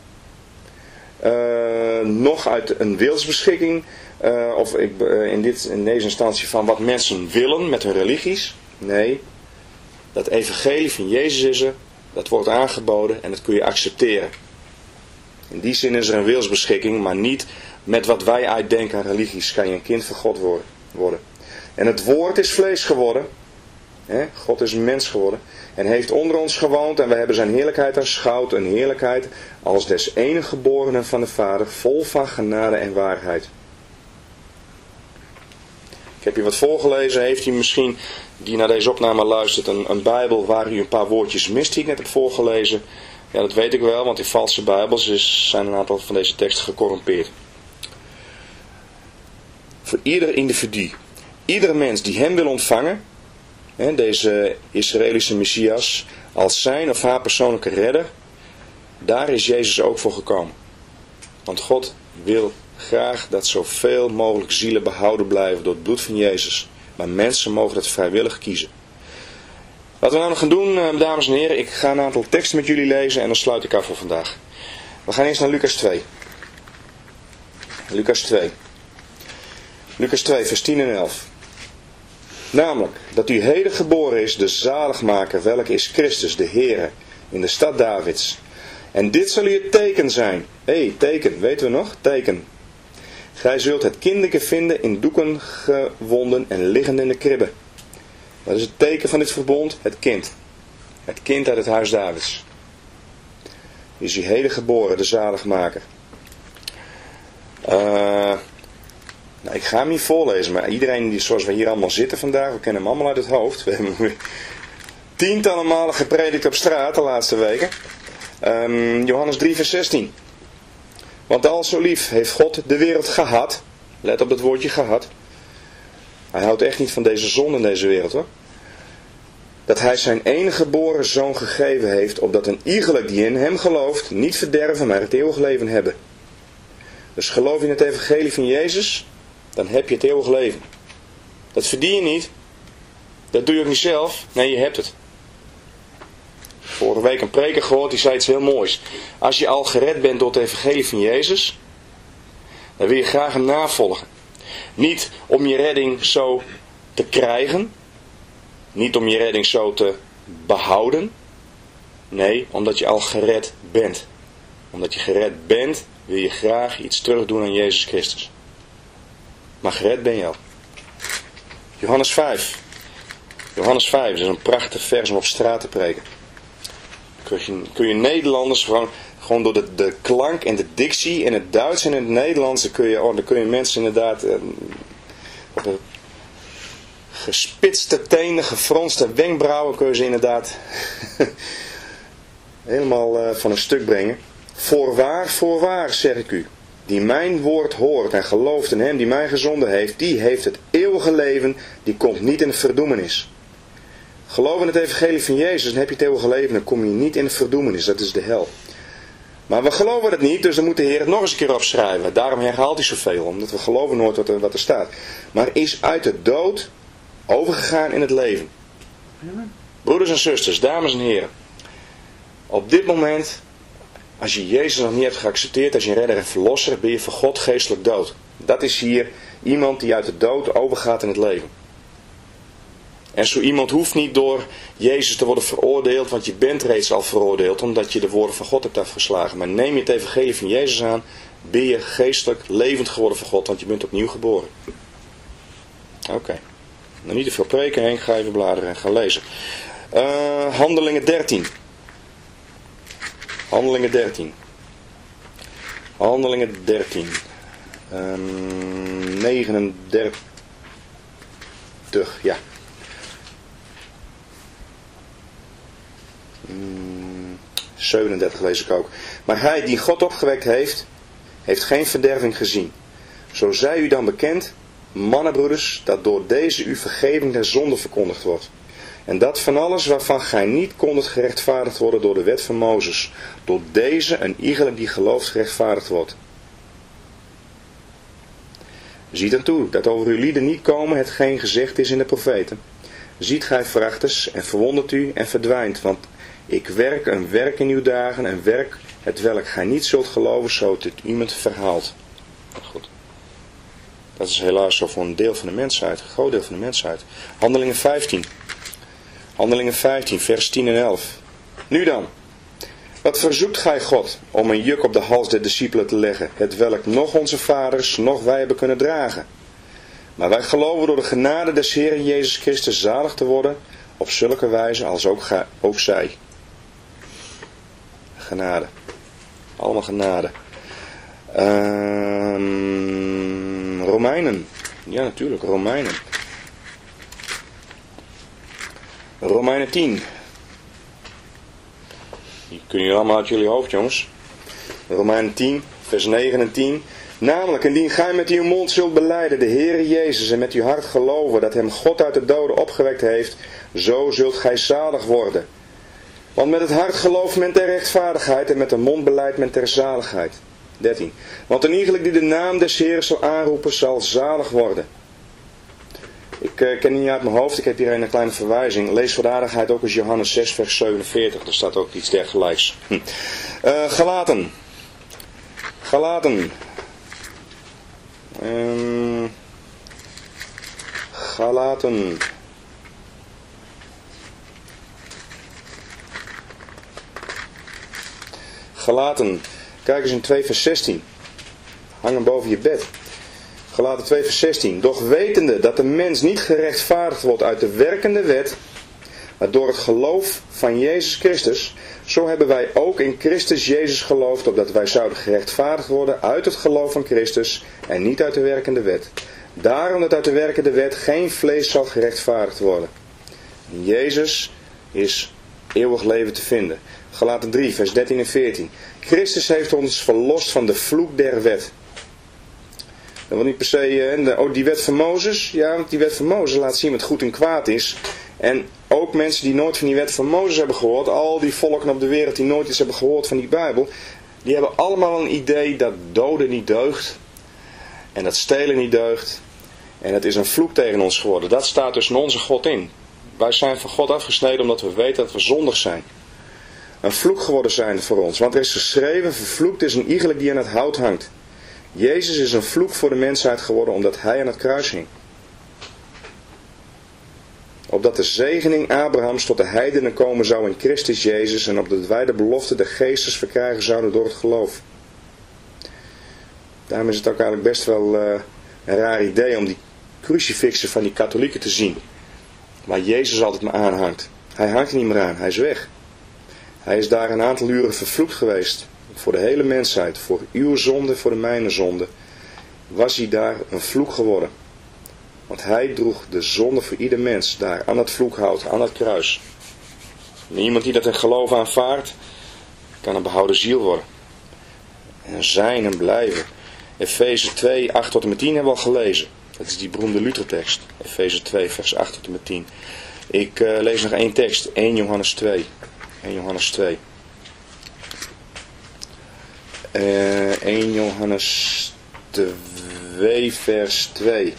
uh, nog uit een wilsbeschikking, uh, of uh, in, dit, in deze instantie van wat mensen willen met hun religies. Nee, dat evangelie van Jezus is er, dat wordt aangeboden en dat kun je accepteren. In die zin is er een wilsbeschikking, maar niet met wat wij uitdenken aan religies kan je een kind van God worden. En het woord is vlees geworden. Hè? God is een mens geworden. En heeft onder ons gewoond. En we hebben zijn heerlijkheid aanschouwd. Een heerlijkheid als des enige geborenen van de Vader. Vol van genade en waarheid. Ik heb hier wat voorgelezen. Heeft u misschien, die naar deze opname luistert, een, een Bijbel waar u een paar woordjes mist die ik net heb voorgelezen? Ja, dat weet ik wel. Want in valse Bijbels is, zijn een aantal van deze teksten gecorrumpeerd. Voor ieder individu. Iedere mens die hem wil ontvangen, hè, deze Israëlische Messias, als zijn of haar persoonlijke redder, daar is Jezus ook voor gekomen. Want God wil graag dat zoveel mogelijk zielen behouden blijven door het bloed van Jezus. Maar mensen mogen dat vrijwillig kiezen. Wat we nou nog gaan doen, dames en heren, ik ga een aantal teksten met jullie lezen en dan sluit ik af voor vandaag. We gaan eerst naar Lucas twee. Lucas twee. Lucas twee, vers tien en elf. Namelijk, dat u heden geboren is, de zaligmaker, welke is Christus, de Heere, in de stad Davids. En dit zal u het teken zijn. Hé, hey, teken, weten we nog? Teken. Gij zult het kindeke vinden in doeken gewonden en liggend in de kribbe. Wat is het teken van dit verbond? Het kind. Het kind uit het huis Davids. Is u heden geboren, de zaligmaker. Uh, nou, ik ga hem niet voorlezen, maar iedereen die, zoals we hier allemaal zitten vandaag, we kennen hem allemaal uit het hoofd. We hebben tientallen malen gepredikt op straat de laatste weken. Um, Johannes drie vers zestien. Want al zo lief heeft God de wereld gehad. Let op het woordje gehad. Hij houdt echt niet van deze zonde in deze wereld, hoor. Dat hij zijn enige geboren zoon gegeven heeft, opdat een iegelijk die in hem gelooft, niet verderven, maar het eeuwig leven hebben. Dus geloof je in het evangelie van Jezus, dan heb je het eeuwig leven. Dat verdien je niet. Dat doe je ook niet zelf. Nee, je hebt het. Vorige week een preker gehoord, die zei iets heel moois. Als je al gered bent door het evangelie van Jezus, dan wil je graag hem navolgen. Niet om je redding zo te krijgen. Niet om je redding zo te behouden. Nee, omdat je al gered bent. Omdat je gered bent, wil je graag iets terugdoen aan Jezus Christus. Maar gered ben je al. Johannes vijf. Johannes vijf, dat is een prachtig vers om op straat te preken. Kun je, kun je Nederlanders gewoon, gewoon door de, de klank en de dictie in het Duits en in het Nederlands, dan kun je, oh, dan kun je mensen inderdaad eh, op een gespitste tenen, gefronste wenkbrauwen, kun je ze inderdaad helemaal uh, van een stuk brengen. Voorwaar, voorwaar, zeg ik u, die mijn woord hoort en gelooft in hem die mij gezonden heeft, die heeft het eeuwige leven, die komt niet in de verdoemenis. Geloof in het evangelie van Jezus, dan heb je het eeuwige leven, dan kom je niet in de verdoemenis, dat is de hel. Maar we geloven het niet, dus dan moet de Heer het nog eens een keer opschrijven. Daarom herhaalt hij zoveel, omdat we geloven nooit wat er, wat er staat. Maar is uit de dood overgegaan in het leven. Broeders en zusters, dames en heren. Op dit moment, als je Jezus nog niet hebt geaccepteerd als je redder en verlosser, ben je voor God geestelijk dood. Dat is hier iemand die uit de dood overgaat in het leven. En zo iemand hoeft niet door Jezus te worden veroordeeld, want je bent reeds al veroordeeld, omdat je de woorden van God hebt afgeslagen. Maar neem je het evangelie van Jezus aan, ben je geestelijk levend geworden voor God, want je bent opnieuw geboren. Oké. Okay. Nou, niet te veel preken heen, ga even bladeren en gaan lezen. Uh, Handelingen dertien. Handelingen dertien. Handelingen dertien. Um, negenendertig. Ja. Um, zevenendertig lees ik ook. Maar hij die God opgewekt heeft, heeft geen verderving gezien. Zo zij u dan bekend, mannenbroeders, dat door deze u vergeving der zonde verkondigd wordt. En dat van alles waarvan gij niet kondet gerechtvaardigd worden door de wet van Mozes. Door deze een iegelijk die gelooft gerechtvaardigd wordt. Ziet er toe dat over uw lieden niet komen hetgeen gezegd is in de profeten. Ziet gij verachters en verwondert u en verdwijnt, want ik werk een werk in uw dagen, een werk het welk gij niet zult geloven, zo het iemand verhaalt. Goed. Dat is helaas zo voor een deel van de mensheid, een groot deel van de mensheid. Handelingen vijftien. Handelingen vijftien, vers tien en elf. Nu dan, wat verzoekt gij God om een juk op de hals der discipelen te leggen, het welk nog onze vaders, nog wij hebben kunnen dragen? Maar wij geloven door de genade des Heeren Jezus Christus zalig te worden, op zulke wijze als ook, ga, ook zij. Genade. Allemaal genade. Um, Romeinen. Ja, natuurlijk, Romeinen. Romeinen tien. Die kunnen jullie allemaal uit jullie hoofd, jongens. Romeinen tien, vers negen en tien. Namelijk, indien gij met uw mond zult belijden de Heere Jezus en met uw hart geloven dat hem God uit de doden opgewekt heeft, zo zult gij zalig worden. Want met het hart gelooft men ter rechtvaardigheid en met de mond belijdt men ter zaligheid. dertien. Want een iegelijk die de naam des Heeren zal aanroepen, zal zalig worden. Ik uh, ken niet uit mijn hoofd, ik heb hier een kleine verwijzing. Lees voor de aardigheid ook eens Johannes zes, vers zevenenveertig. Daar staat ook iets dergelijks. Hm. Uh, Galaten. Galaten. Um, Galaten. Galaten. Kijk eens in twee vers zestien. Hang hem boven je bed. Galaten twee vers zestien. Doch wetende dat de mens niet gerechtvaardigd wordt uit de werkende wet, maar door het geloof van Jezus Christus, zo hebben wij ook in Christus Jezus geloofd, opdat wij zouden gerechtvaardigd worden uit het geloof van Christus en niet uit de werkende wet. Daarom dat uit de werkende wet geen vlees zal gerechtvaardigd worden. In Jezus is eeuwig leven te vinden. Galaten drie vers dertien en veertien. Christus heeft ons verlost van de vloek der wet. Dat wil niet per se, uh, oh die wet van Mozes. Ja, want die wet van Mozes laat zien wat goed en kwaad is. En ook mensen die nooit van die wet van Mozes hebben gehoord, al die volken op de wereld die nooit iets hebben gehoord van die Bijbel, die hebben allemaal een idee dat doden niet deugt. En dat stelen niet deugt. En het is een vloek tegen ons geworden. Dat staat tussen onze God in. Wij zijn van God afgesneden omdat we weten dat we zondig zijn. Een vloek geworden zijn voor ons. Want er is geschreven, vervloekt is een iegelijk die aan het hout hangt. Jezus is een vloek voor de mensheid geworden omdat hij aan het kruis hing. Opdat de zegening Abrahams tot de heidenen komen zou in Christus Jezus en opdat wij de belofte der geestes verkrijgen zouden door het geloof. Daarom is het ook eigenlijk best wel uh, een raar idee om die crucifixen van die katholieken te zien. Waar Jezus altijd maar aanhangt. Hij hangt er niet meer aan, hij is weg. Hij is daar een aantal uren vervloekt geweest. Voor de hele mensheid, voor uw zonde, voor de mijne zonde. Was hij daar een vloek geworden. Want hij droeg de zonde voor ieder mens daar aan het vloekhout, aan het kruis. En iemand die dat in geloof aanvaardt, kan een behouden ziel worden. En zijn en blijven. Efeze twee, acht tot en met tien hebben we al gelezen. Dat is die beroemde Luthertekst. Efeze twee, vers acht tot en met tien. Ik uh, lees nog één tekst. één Johannes twee. één Johannes twee. Uh, één Johannes twee, vers twee.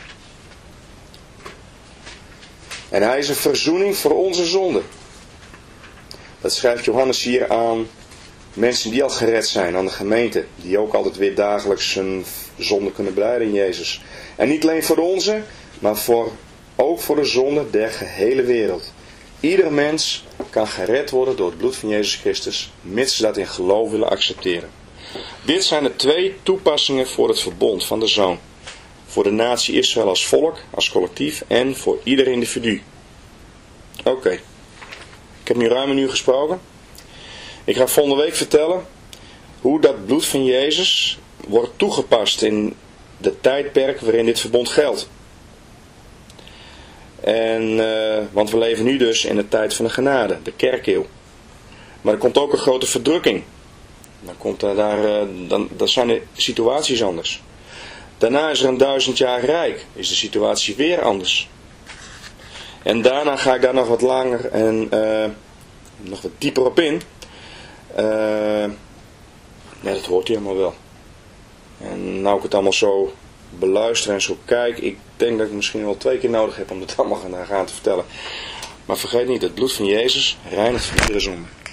En hij is een verzoening voor onze zonde. Dat schrijft Johannes hier aan mensen die al gered zijn, aan de gemeente. Die ook altijd weer dagelijks hun zonde kunnen belijden in Jezus. En niet alleen voor de onze, maar voor, ook voor de zonde der gehele wereld. Ieder mens kan gered worden door het bloed van Jezus Christus, mits ze dat in geloof willen accepteren. Dit zijn de twee toepassingen voor het verbond van de Zoon. Voor de natie Israël als volk, als collectief en voor ieder individu. Oké, okay. Ik heb nu ruim een uur gesproken. Ik ga volgende week vertellen hoe dat bloed van Jezus wordt toegepast in de tijdperk waarin dit verbond geldt. En, uh, want we leven nu dus in de tijd van de genade, de kerkeeuw. Maar er komt ook een grote verdrukking. Dan, komt er daar, uh, dan, dan zijn de situaties anders. Daarna is er een duizend jaar rijk. Is de situatie weer anders. En daarna ga ik daar nog wat langer en uh, nog wat dieper op in. Uh, nee, dat hoort u helemaal wel. En nou ik het allemaal zo beluister en zo kijk, ik denk dat ik misschien wel twee keer nodig heb om dit allemaal gaan, gaan te vertellen. Maar vergeet niet, het bloed van Jezus reinigt van iedere zonde.